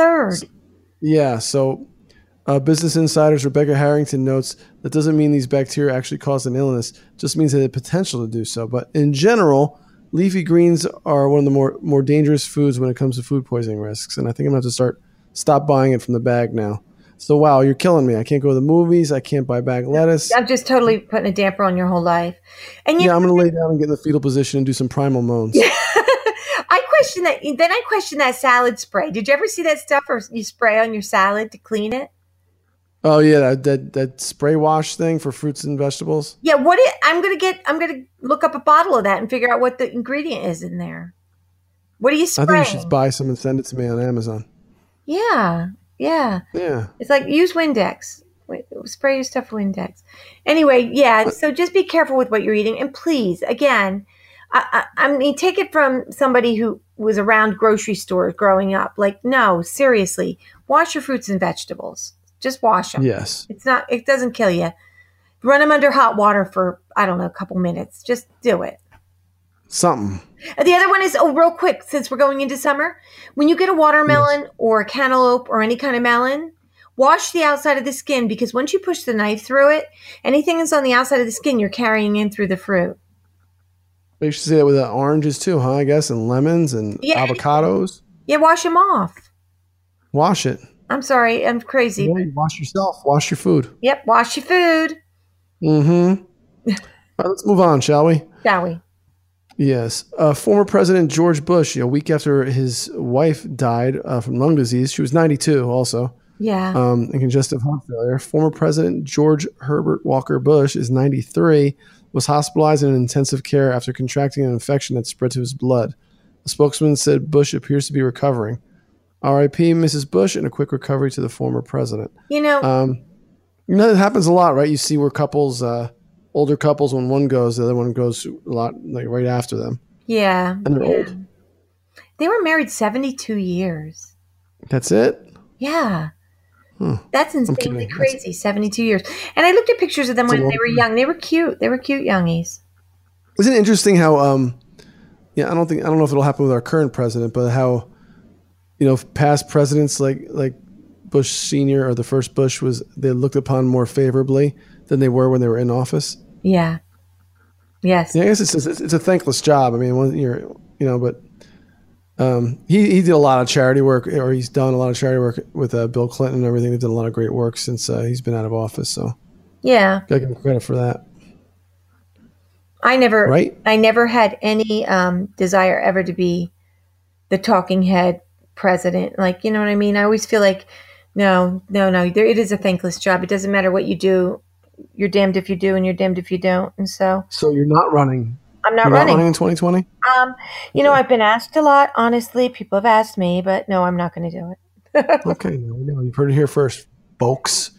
So Business Insider's Rebecca Harrington notes that doesn't mean these bacteria actually cause an illness. It just means they have the potential to do so. But in general, leafy greens are one of the more dangerous foods when it comes to food poisoning risks. And I think I'm going to have to stop buying it from the bag now. So, wow, you're killing me. I can't go to the movies. I can't buy bag lettuce. I'm just totally putting a damper on your whole life. And I'm going to lay down and get in the fetal position and do some primal moans. I question that. Then I question that salad spray. Did you ever see that stuff or you spray on your salad to clean it? Oh, yeah, that spray wash thing for fruits and vegetables. Yeah, I'm going to look up a bottle of that and figure out what the ingredient is in there. What are you spraying? I think you should buy some and send it to me on Amazon. Yeah. It's like use Windex. Spray your stuff with Windex. Anyway, so just be careful with what you're eating. And please, again, I mean, take it from somebody who was around grocery stores growing up. Like, no, seriously, wash your fruits and vegetables. Just wash them. Yes. It doesn't kill you. Run them under hot water for, I don't know, a couple minutes. Just do it. Something. The other one is, real quick, since we're going into summer, when you get a watermelon or a cantaloupe or any kind of melon, wash the outside of the skin, because once you push the knife through it, anything that's on the outside of the skin, you're carrying in through the fruit. You should see that with the oranges too, huh? I guess, and lemons and avocados. Yeah, wash them off. Wash it. I'm sorry, I'm crazy. Yeah, you wash yourself. Wash your food. Yep, wash your food. Mm-hmm. All right, let's move on, shall we? Shall we? Yes. Former President George Bush, a week after his wife died from lung disease, she was 92 also. Yeah. And congestive heart failure. Former President George Herbert Walker Bush is 93, was hospitalized in intensive care after contracting an infection that spread to his blood. A spokesman said Bush appears to be recovering. R.I.P. Mrs. Bush, and a quick recovery to the former president. It happens a lot, right? You see where couples, older couples, when one goes, the other one goes a lot, like right after them. Yeah. And they're old. They were married 72 years. That's it? Yeah. That's insanely crazy. 72 years. And I looked at pictures of them when they were young. They were cute. They were cute youngies. Isn't it interesting how, I don't know if it'll happen with our current president, but how, past presidents like Bush Sr. or the first Bush they looked upon more favorably than they were when they were in office. Yeah. Yes. Yeah, I guess it's a thankless job. I mean, but he did a lot of charity work, or he's done a lot of charity work with Bill Clinton and everything. They've done a lot of great work since he's been out of office. So yeah, gotta give him credit for that. I never had any desire ever to be the talking head president. Like, you know what I mean? I always feel like, no. It is a thankless job. It doesn't matter what you do. You're damned if you do, and you're damned if you don't. And so you're not running. I'm not running. Not running in 2020. I've been asked a lot. Honestly, people have asked me, but no, I'm not going to do it. Okay, you've heard it here first, folks.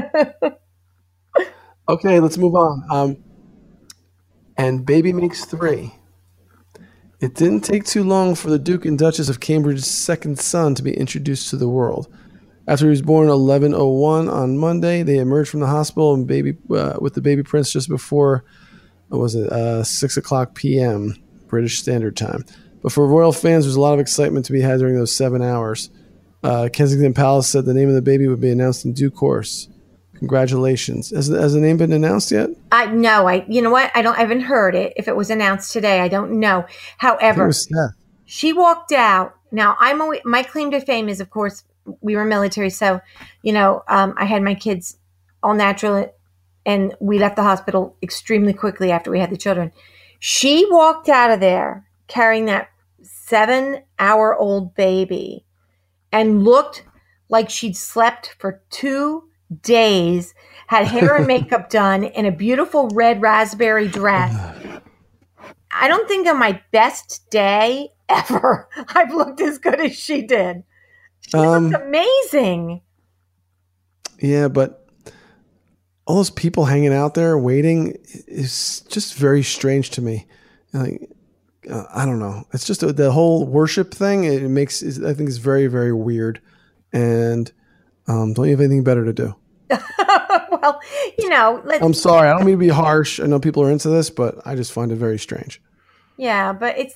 Okay, let's move on. And baby makes 3. It didn't take too long for the Duke and Duchess of Cambridge's second son to be introduced to the world. After he was born 11:01 on Monday, they emerged from the hospital and with the baby prince just before, 6 o'clock p.m. British Standard Time. But for royal fans, there's a lot of excitement to be had during those 7 hours. Kensington Palace said the name of the baby would be announced in due course. Congratulations. Has the name been announced yet? No. You know what? I haven't heard it. If it was announced today, I don't know. However, she walked out. Now, my claim to fame is, of course, we were military, so I had my kids all natural, and we left the hospital extremely quickly after we had the children. She walked out of there carrying that 7-hour-old baby and looked like she'd slept for 2 days, had hair and makeup done, in a beautiful red raspberry dress. I don't think on my best day ever I've looked as good as she did. She looked amazing. Yeah, but all those people hanging out there waiting is just very strange to me. Like, I don't know. It's just the whole worship thing. I think is very, very weird. And don't you have anything better to do? Well, I'm sorry. I don't mean to be harsh. I know people are into this, but I just find it very strange. Yeah, but it's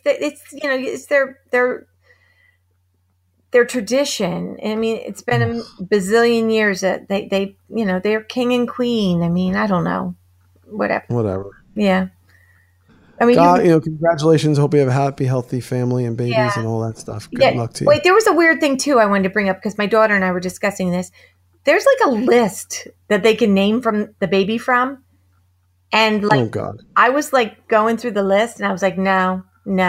their tradition. I mean, it's been a bazillion years that they're king and queen. I mean, I don't know. Whatever. Yeah. I mean, congratulations. Hope you have a happy, healthy family and babies and all that stuff. Good luck to you. Wait, there was a weird thing too I wanted to bring up because my daughter and I were discussing this. There's like a list that they can name from the baby from. And like, oh God. I was like going through the list and I was like, no.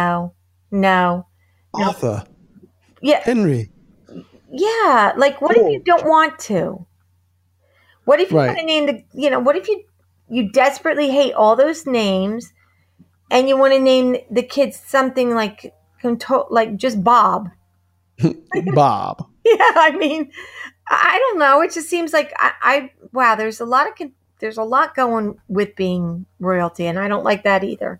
Arthur. Yeah. Henry. Yeah. Like, what if you don't want to? What if you want to name what if you desperately hate all those names and you want to name the kids something like just Bob? Bob. Yeah. I mean, I don't know. It just seems like wow, there's a lot going with being royalty, and I don't like that either.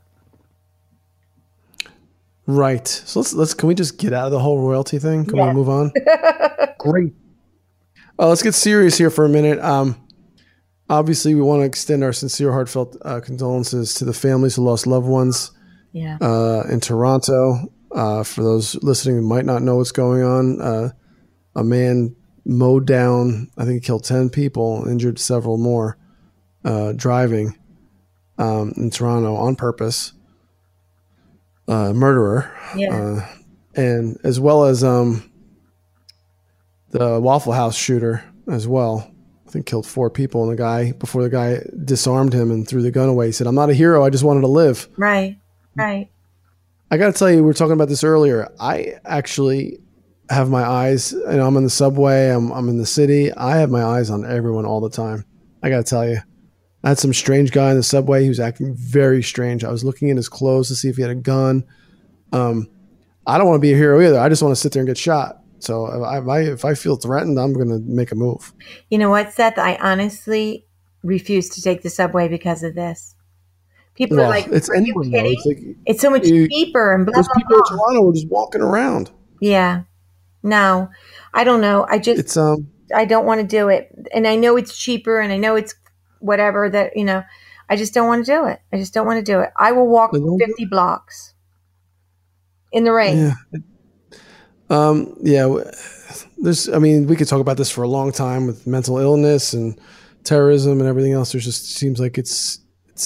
Right. So can we just get out of the whole royalty thing? Can we move on? Great. Let's get serious here for a minute. obviously, we want to extend our sincere, heartfelt condolences to the families who lost loved ones in Toronto. For those listening who might not know what's going on, a man mowed down, I think he killed 10 people, injured several more, driving in Toronto on purpose. Murderer. Yeah. And as well as the Waffle House shooter as well. I think killed 4 people. And before the guy disarmed him and threw the gun away, he said, "I'm not a hero. I just wanted to live." Right. I got to tell you, we were talking about this earlier. I actually have my eyes, I'm in the subway, I'm in the city. I have my eyes on everyone all the time. I got to tell you, I had some strange guy in the subway. He was acting very strange. I was looking in his clothes to see if he had a gun. I don't want to be a hero either. I just want to sit there and get shot. So if I feel threatened, I'm going to make a move. You know what, Seth? I honestly refuse to take the subway because of this. People are like, it's anyone though. It's so much cheaper and blah, those blah, people blah. in Toronto were just walking around. Yeah. No, I don't know. I don't want to do it. And I know it's cheaper and I know it's whatever that, I just don't want to do it. I will walk 50 blocks in the rain. Yeah. We could talk about this for a long time with mental illness and terrorism and everything else. There just seems like it's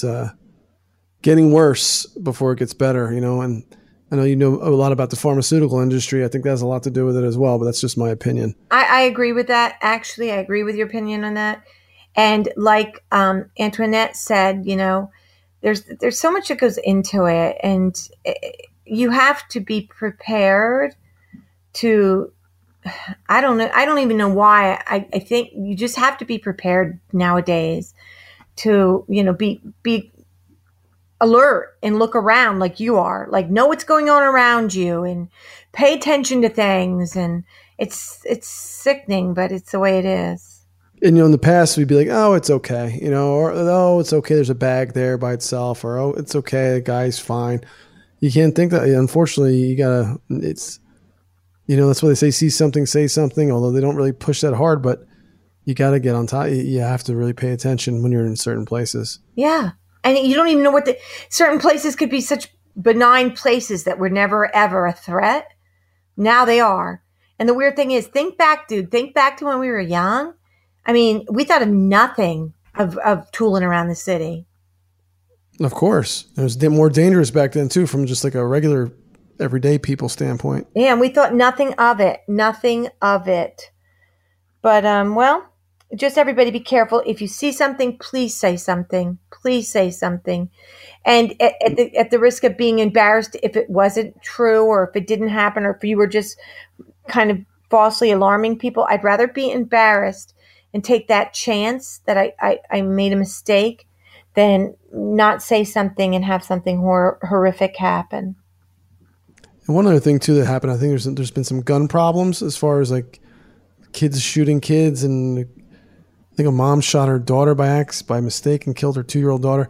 getting worse before it gets better, and I know you know a lot about the pharmaceutical industry. I think that has a lot to do with it as well, but that's just my opinion. I agree with that. Actually, I agree with your opinion on that. And like Antoinette said, there's so much that goes into it, and you have to be prepared to, I don't know. I don't even know why. I think you just have to be prepared nowadays to, be alert and look around like you are, like know what's going on around you and pay attention to things. And it's sickening, but it's the way it is. And, in the past we'd be like, oh, it's okay, or, oh, it's okay. There's a bag there by itself, or, oh, it's okay. The guy's fine. You can't think that. Unfortunately, you gotta, that's why they say something, say something, although they don't really push that hard, but you got to get on top. You have to really pay attention when you're in certain places. Yeah. And you don't even know certain places could be such benign places that were never, ever a threat. Now they are. And the weird thing is, think back to when we were young. I mean, we thought of nothing of tooling around the city. Of course. It was more dangerous back then, too, from just like a regular everyday people standpoint. Yeah, and we thought nothing of it. But, just everybody be careful. If you see something, please say something. And at the risk of being embarrassed if it wasn't true or if it didn't happen or if you were just kind of falsely alarming people, I'd rather be embarrassed and take that chance that I made a mistake than not say something and have something horrific happen. And one other thing, too, that happened, I think there's been some gun problems as far as like kids shooting kids, and I think a mom shot her daughter by mistake and killed her 2-year-old daughter.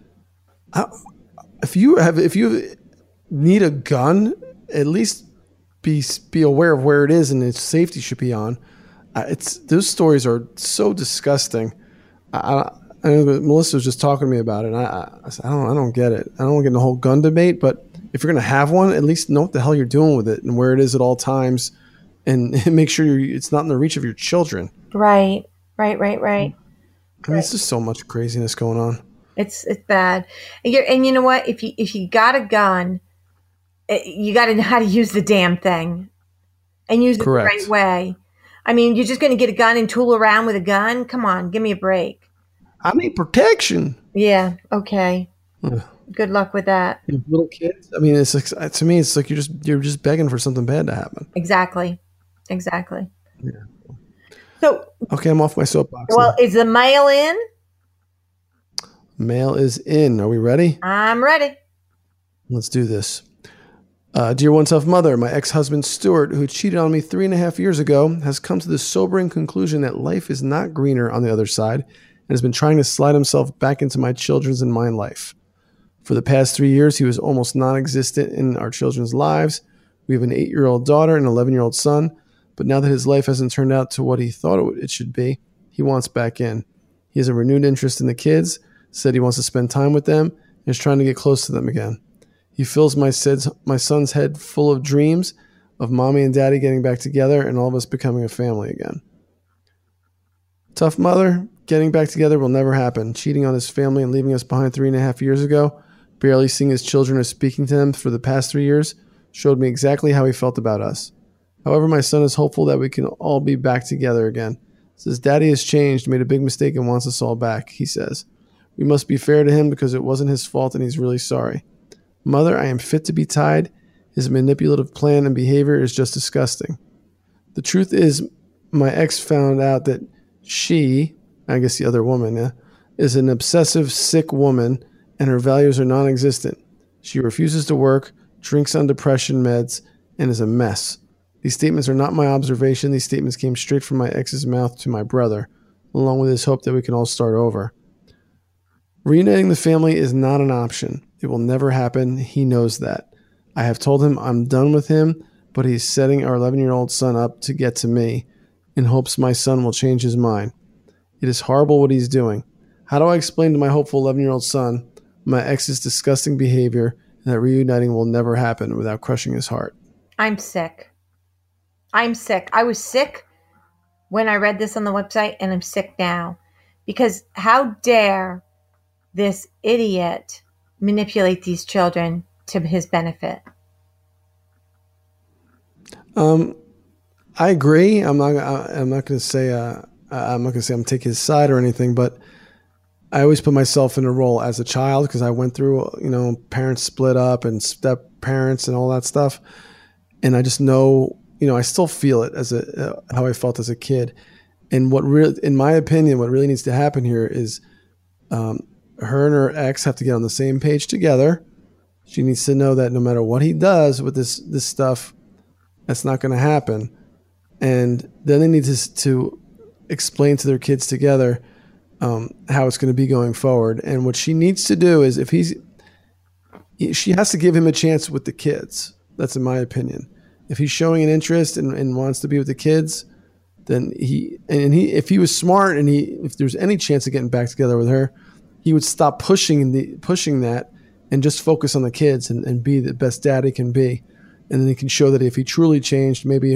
If you need a gun, at least be aware of where it is and its safety should be on. Those stories are so disgusting. I know Melissa was just talking to me about it, and I said, I don't get it. I don't get the whole gun debate, but if you're going to have one, at least know what the hell you're doing with it and where it is at all times, and make sure it's not in the reach of your children. Right. I mean, it's just so much craziness going on. It's bad. And you know what? If you got a gun, you got to know how to use the damn thing and use it the right way. I mean, you're just going to get a gun and tool around with a gun? Come on, give me a break. I need protection. Yeah. Okay. Good luck with that. Little kids. I mean, it's like, to me, it's like you're just begging for something bad to happen. Exactly. Yeah. So okay, I'm off my soapbox. Well, is the mail in? Mail is in. Are we ready? I'm ready. Let's do this. Dear One Tough Mother, my ex-husband Stuart, who cheated on me 3.5 years ago, has come to the sobering conclusion that life is not greener on the other side and has been trying to slide himself back into my children's and my life. For the past 3 years, he was almost non-existent in our children's lives. We have an 8-year-old daughter and an 11-year-old son, but now that his life hasn't turned out to what he thought it should be, he wants back in. He He has a renewed interest in the kids, said he wants to spend time with them, and is trying to get close to them again. He fills my son's head full of dreams of mommy and daddy getting back together and all of us becoming a family again. Tough mother, getting back together will never happen. Cheating on his family and leaving us behind 3.5 years ago, barely seeing his children or speaking to them for the past 3 years, showed me exactly how he felt about us. However, my son is hopeful that we can all be back together again. Says daddy has changed, made a big mistake, and wants us all back, he says. We must be fair to him because it wasn't his fault and he's really sorry. Mother, I am fit to be tied. His manipulative plan and behavior is just disgusting. The truth is, my ex found out that she, I guess the other woman, is an obsessive, sick woman, and her values are non-existent. She refuses to work, drinks on depression meds, and is a mess. These statements are not my observation. These statements came straight from my ex's mouth to my brother, along with his hope that we can all start over. Reuniting the family is not an option. It will never happen. He knows that. I have told him I'm done with him, but he's setting our 11-year-old son up to get to me in hopes my son will change his mind. It is horrible what he's doing. How do I explain to my hopeful 11-year-old son my ex's disgusting behavior and that reuniting will never happen without crushing his heart? I'm sick. I was sick when I read this on the website, and I'm sick now. Because how dare this idiot manipulate these children to his benefit? I agree. I'm not going to say I'm taking his side or anything, but I always put myself in a role as a child because I went through, parents split up and step parents and all that stuff, and I just know, I still feel it as how I felt as a kid. And in my opinion, what really needs to happen here is, her and her ex have to get on the same page together. She needs to know that no matter what he does with this stuff, that's not going to happen. And then they need to explain to their kids together how it's going to be going forward. And what she needs to do is she has to give him a chance with the kids. That's in my opinion. If he's showing an interest and wants to be with the kids, then if he was smart and if there's any chance of getting back together with her, he would stop pushing that and just focus on the kids and be the best dad he can be. And then he can show that if he truly changed, maybe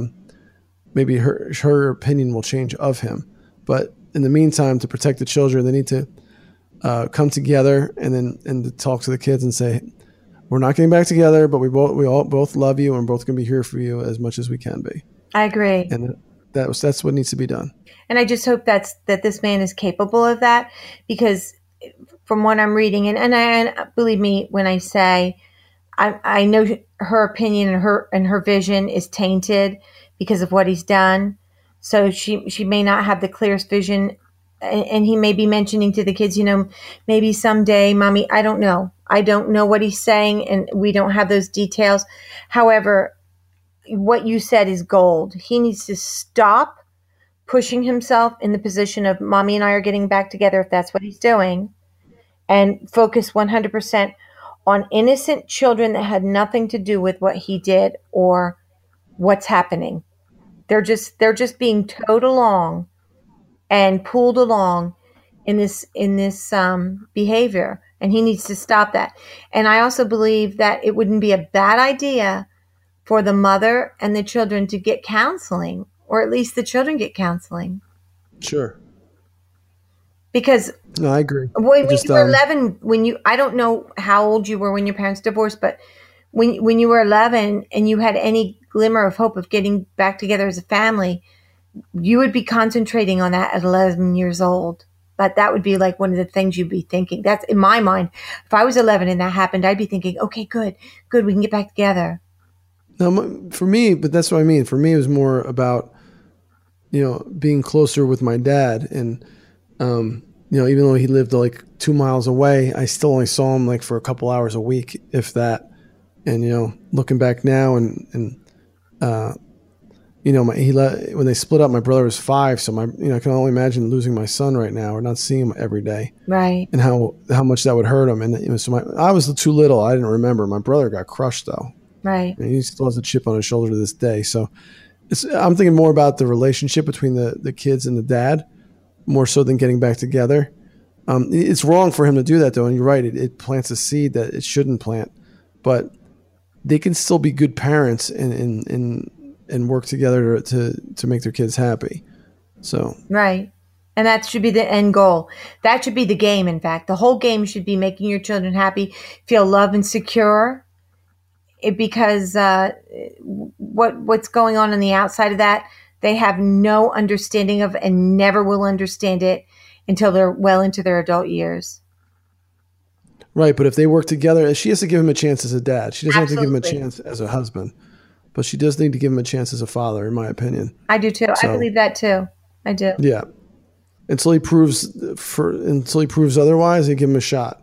her opinion will change of him. But in the meantime, to protect the children, they need to come together and to talk to the kids and say, we're not getting back together, but we both love you and we're both going to be here for you as much as we can be. I agree. And that's what needs to be done. And I just hope that this man is capable of that, because from what I'm reading, and believe me when I say I know her opinion and her vision is tainted because of what he's done. So she may not have the clearest vision, and he may be mentioning to the kids, maybe someday, mommy, I don't know. I don't know what he's saying, and we don't have those details. However, what you said is gold. He needs to stop pushing himself in the position of mommy and I are getting back together, if that's what he's doing, and focus 100% on innocent children that had nothing to do with what he did or what's happening. They're just being towed along and pulled along in this behavior, and he needs to stop that. And I also believe that it wouldn't be a bad idea for the mother and the children to get counseling, or at least the children get counseling. Sure. Because no, I agree. When you were 11, I don't know how old you were when your parents divorced, but when you were 11 and you had any glimmer of hope of getting back together as a family, you would be concentrating on that at 11 years old. But that would be like one of the things you'd be thinking. That's in my mind. If I was 11 and that happened, I'd be thinking, okay, good, we can get back together. No, for me, but that's what I mean. For me, it was more about, being closer with my dad. And, even though he lived like 2 miles away, I still only saw him like for a couple hours a week, if that. And, looking back now when they split up, my brother was 5. So I can only imagine losing my son right now or not seeing him every day. Right. And how much that would hurt him. And so I was too little. I didn't remember. My brother got crushed though. Right. And he still has a chip on his shoulder to this day. So I'm thinking more about the relationship between the kids and the dad. more so than getting back together. It's wrong for him to do that, though, and you're right. It plants a seed that it shouldn't plant, but they can still be good parents and work together to make their kids happy. So right. And that should be the end goal. That should be the game, in fact. The whole game should be making your children happy, feel loved and secure. Because what's going on the outside of that, they have no understanding of and never will understand it until they're well into their adult years. Right, but if they work together, she has to give him a chance as a dad. She doesn't Absolutely. have to give him a chance as a husband, but she does need to give him a chance as a father, in my opinion. I do too. So, I believe that too. I do. Yeah. Until he proves otherwise, they give him a shot.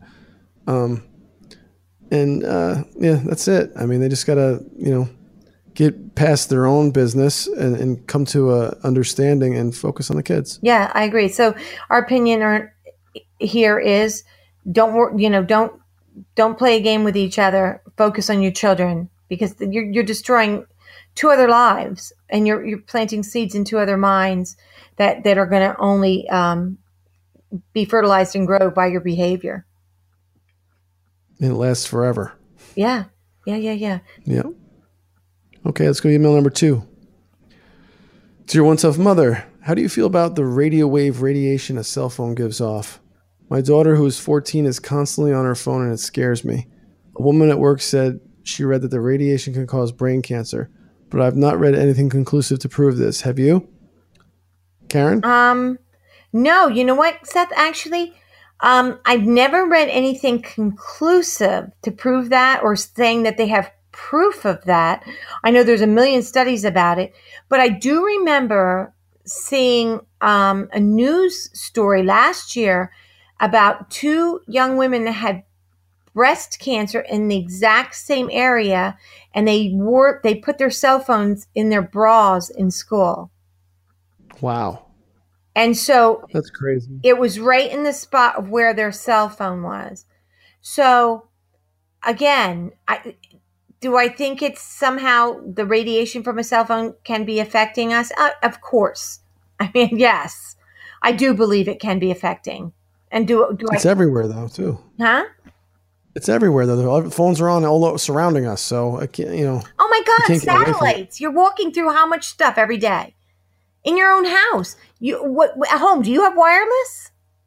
That's it. I mean, they just gotta, get past their own business and come to a understanding and focus on the kids. Yeah, I agree. So our opinion here is don't play a game with each other. Focus on your children, because you're destroying two other lives, and you're planting seeds in two other minds that are going to only be fertilized and grow by your behavior. And it lasts forever. Yeah. Yeah. Okay, let's go to email number 2. Dear One Tough Mother, how do you feel about the radio wave radiation a cell phone gives off? My daughter, who is 14, is constantly on her phone and it scares me. A woman at work said she read that the radiation can cause brain cancer, but I've not read anything conclusive to prove this. Have you? Karen? No, you know what, Seth? Actually, I've never read anything conclusive to prove that or saying that they have proof of that. I know there's a million studies about it, but I do remember seeing a news story last year about 2 young women that had breast cancer in the exact same area, and they put their cell phones in their bras in school. Wow. And so that's crazy. It was right in the spot of where their cell phone was. So again, do I think it's somehow the radiation from a cell phone can be affecting us? Of course. I mean, yes, I do believe it can be affecting. And it's everywhere though, too. Huh? It's everywhere though. The phones are on all surrounding us. So I can't, Oh my God, satellites. You're walking through how much stuff every day in your own house. At home, do you have wireless?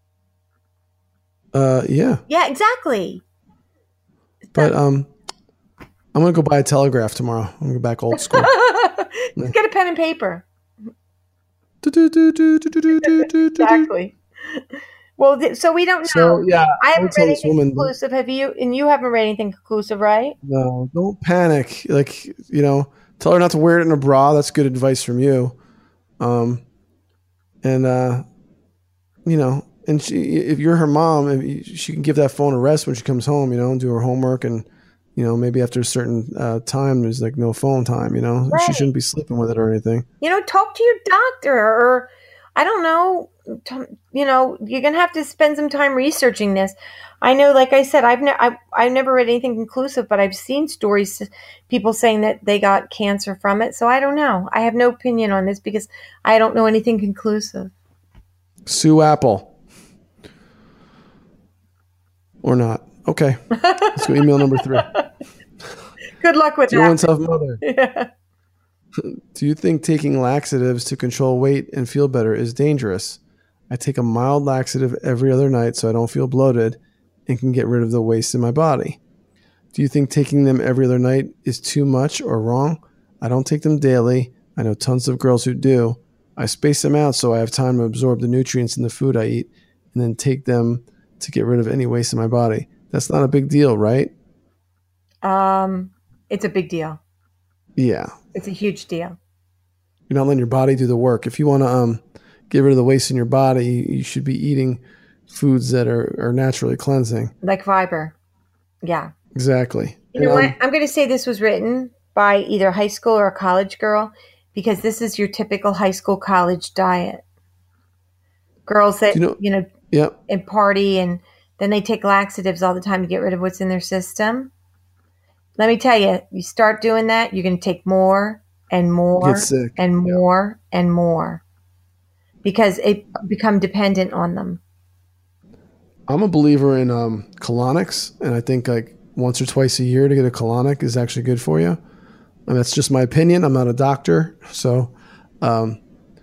Yeah. Yeah, exactly. But I'm gonna go buy a telegraph tomorrow. I'm gonna go back old school. Just get a pen and paper. Exactly. Well, so we don't know. So yeah, I haven't read anything conclusive. Have you? And you haven't read anything conclusive, right? No, don't panic. Tell her not to wear it in a bra. That's good advice from you. And she, if you're her mom, she can give that phone a rest when she comes home, and do her homework, and maybe after a certain time, there's like no phone time, right. She shouldn't be sleeping with it or anything. Talk to your doctor, or I don't know, you're gonna have to spend some time researching this. I know, like I said, I've never read anything conclusive, but I've seen stories, people saying that they got cancer from it. So I don't know. I have no opinion on this because I don't know anything conclusive. Sue Apple. Or not. Okay. Let's go email number 3. Good luck with that. Dear One Tough Mother. Yeah. Do you think taking laxatives to control weight and feel better is dangerous? I take a mild laxative every other night so I don't feel bloated and can get rid of the waste in my body. Do you think taking them every other night is too much or wrong? I don't take them daily. I know tons of girls who do. I space them out so I have time to absorb the nutrients in the food I eat and then take them to get rid of any waste in my body. That's not a big deal, right? It's a big deal. Yeah. It's a huge deal. You're not letting your body do the work. If you want to get rid of the waste in your body, you should be eating foods that are naturally cleansing. Like fiber. Yeah. Exactly. You know what? I'm going to say this was written by either a high school or a college girl, because this is your typical high school college diet. Girls that, yep. and party, and then they take laxatives all the time to get rid of what's in their system. Let me tell you, you start doing that, you're going to take more and more and more and more. because it become dependent on them. I'm a believer in colonics, and I think like once or twice a year to get a colonic is actually good for you. And that's just my opinion. I'm not a doctor, so I've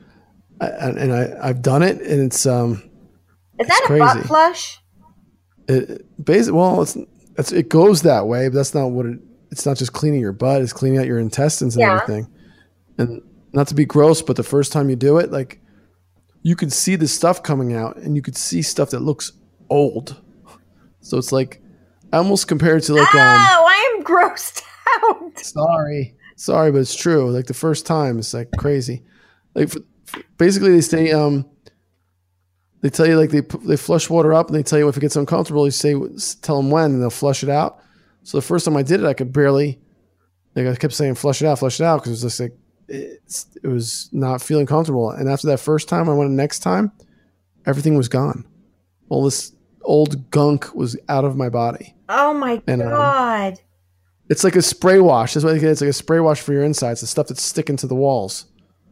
done it, and it's that crazy. A butt flush? It goes that way, but that's not what it's not just cleaning your butt, it's cleaning out your intestines and everything. And not to be gross, but the first time you do it, like you could see the stuff coming out, and you could see stuff that looks old. So it's like I almost compare it to like I am grossed out. Sorry, but it's true. Like the first time, it's like crazy. Like basically, they say they tell you like they flush water up, and they tell you if it gets uncomfortable, tell them when, and they'll flush it out. So the first time I did it, I could barely. Like I kept saying, flush it out, because it was just like it was not feeling comfortable. And after that first time, I went the next time, everything was gone. All this old gunk was out of my body. Oh my God. It's like a spray wash. That's what it's like, a spray wash for your insides, the stuff that's sticking to the walls.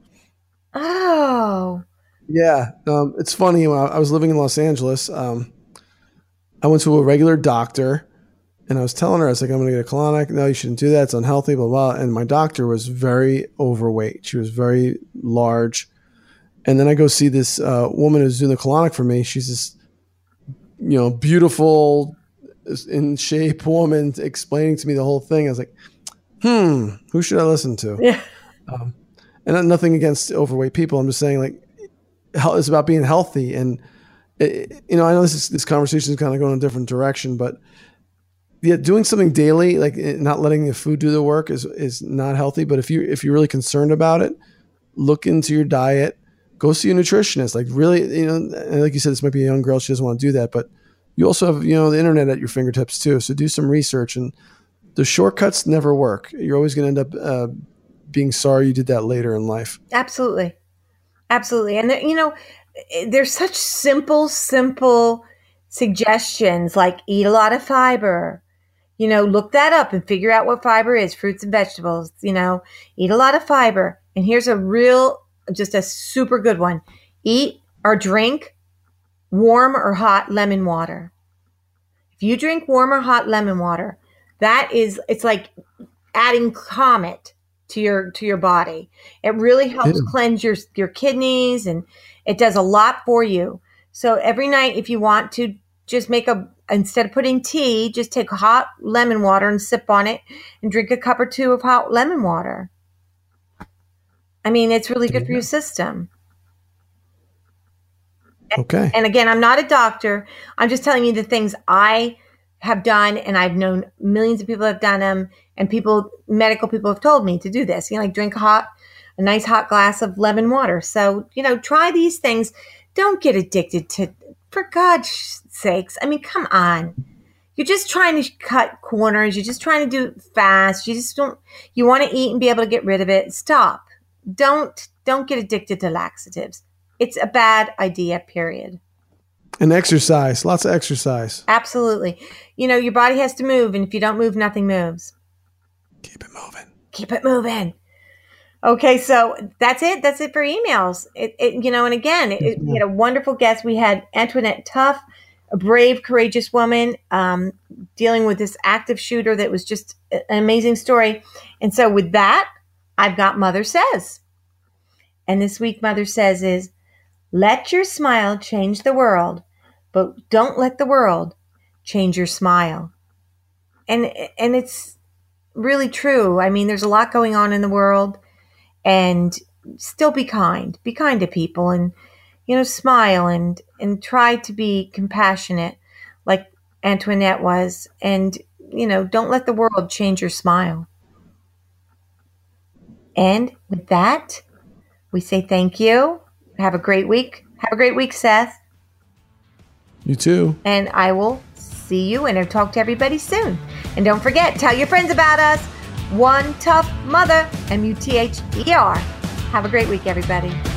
Oh. Yeah. It's funny. When I was living in Los Angeles, I went to a regular doctor, and I was telling her, I was like, I'm going to get a colonic. No, you shouldn't do that. It's unhealthy, blah, blah. And my doctor was very overweight. She was very large. And then I go see this woman who's doing the colonic for me. She's this, beautiful, in shape woman explaining to me the whole thing. I was like, who should I listen to? Yeah. And nothing against overweight people. I'm just saying, like, it's about being healthy. And, I know this conversation is kind of going in a different direction, but yeah, doing something daily, like not letting the food do the work is not healthy. But if you're really concerned about it, look into your diet, go see a nutritionist. Like really, and like you said, this might be a young girl. She doesn't want to do that, but you also have, the internet at your fingertips too. So do some research, and the shortcuts never work. You're always going to end up being sorry you did that later in life. Absolutely. Absolutely. And there's such simple suggestions like eat a lot of fiber, look that up and figure out what fiber is, fruits and vegetables, eat a lot of fiber. And here's just a super good one. Eat or drink warm or hot lemon water. If you drink warm or hot lemon water, it's like adding Comet to your body. It really helps cleanse your kidneys, and it does a lot for you. So every night, if you want to just instead of putting tea, just take hot lemon water and sip on it and drink a cup or two of hot lemon water. I mean, it's really good for your system. Okay. And again, I'm not a doctor. I'm just telling you the things I have done, and I've known millions of people have done them, and medical people have told me to do this. Like drink a nice hot glass of lemon water. So, try these things. Don't get addicted to, for God's sakes. I mean, come on. You're just trying to cut corners. You're just trying to do it fast. You want to eat and be able to get rid of it. Stop. Don't get addicted to laxatives. It's a bad idea, period. And exercise, lots of exercise. Absolutely. Your body has to move, and if you don't move, nothing moves. Keep it moving. Okay, so that's it. That's it for emails. And again, we had a wonderful guest. We had Antoinette Tuff, a brave, courageous woman dealing with this active shooter that was just an amazing story. And so with that, I've got Mother Says. And this week, Mother Says is, let your smile change the world, but don't let the world change your smile. And it's really true. I mean, there's a lot going on in the world, and still be kind. Be kind to people, and, smile and try to be compassionate like Antoinette was. And, don't let the world change your smile. And with that, we say thank you. Have a great week. Have a great week, Seth. You too. And I will see you and I'll talk to everybody soon. And don't forget, tell your friends about us. One Tough Mother, MUTHER. Have a great week, everybody.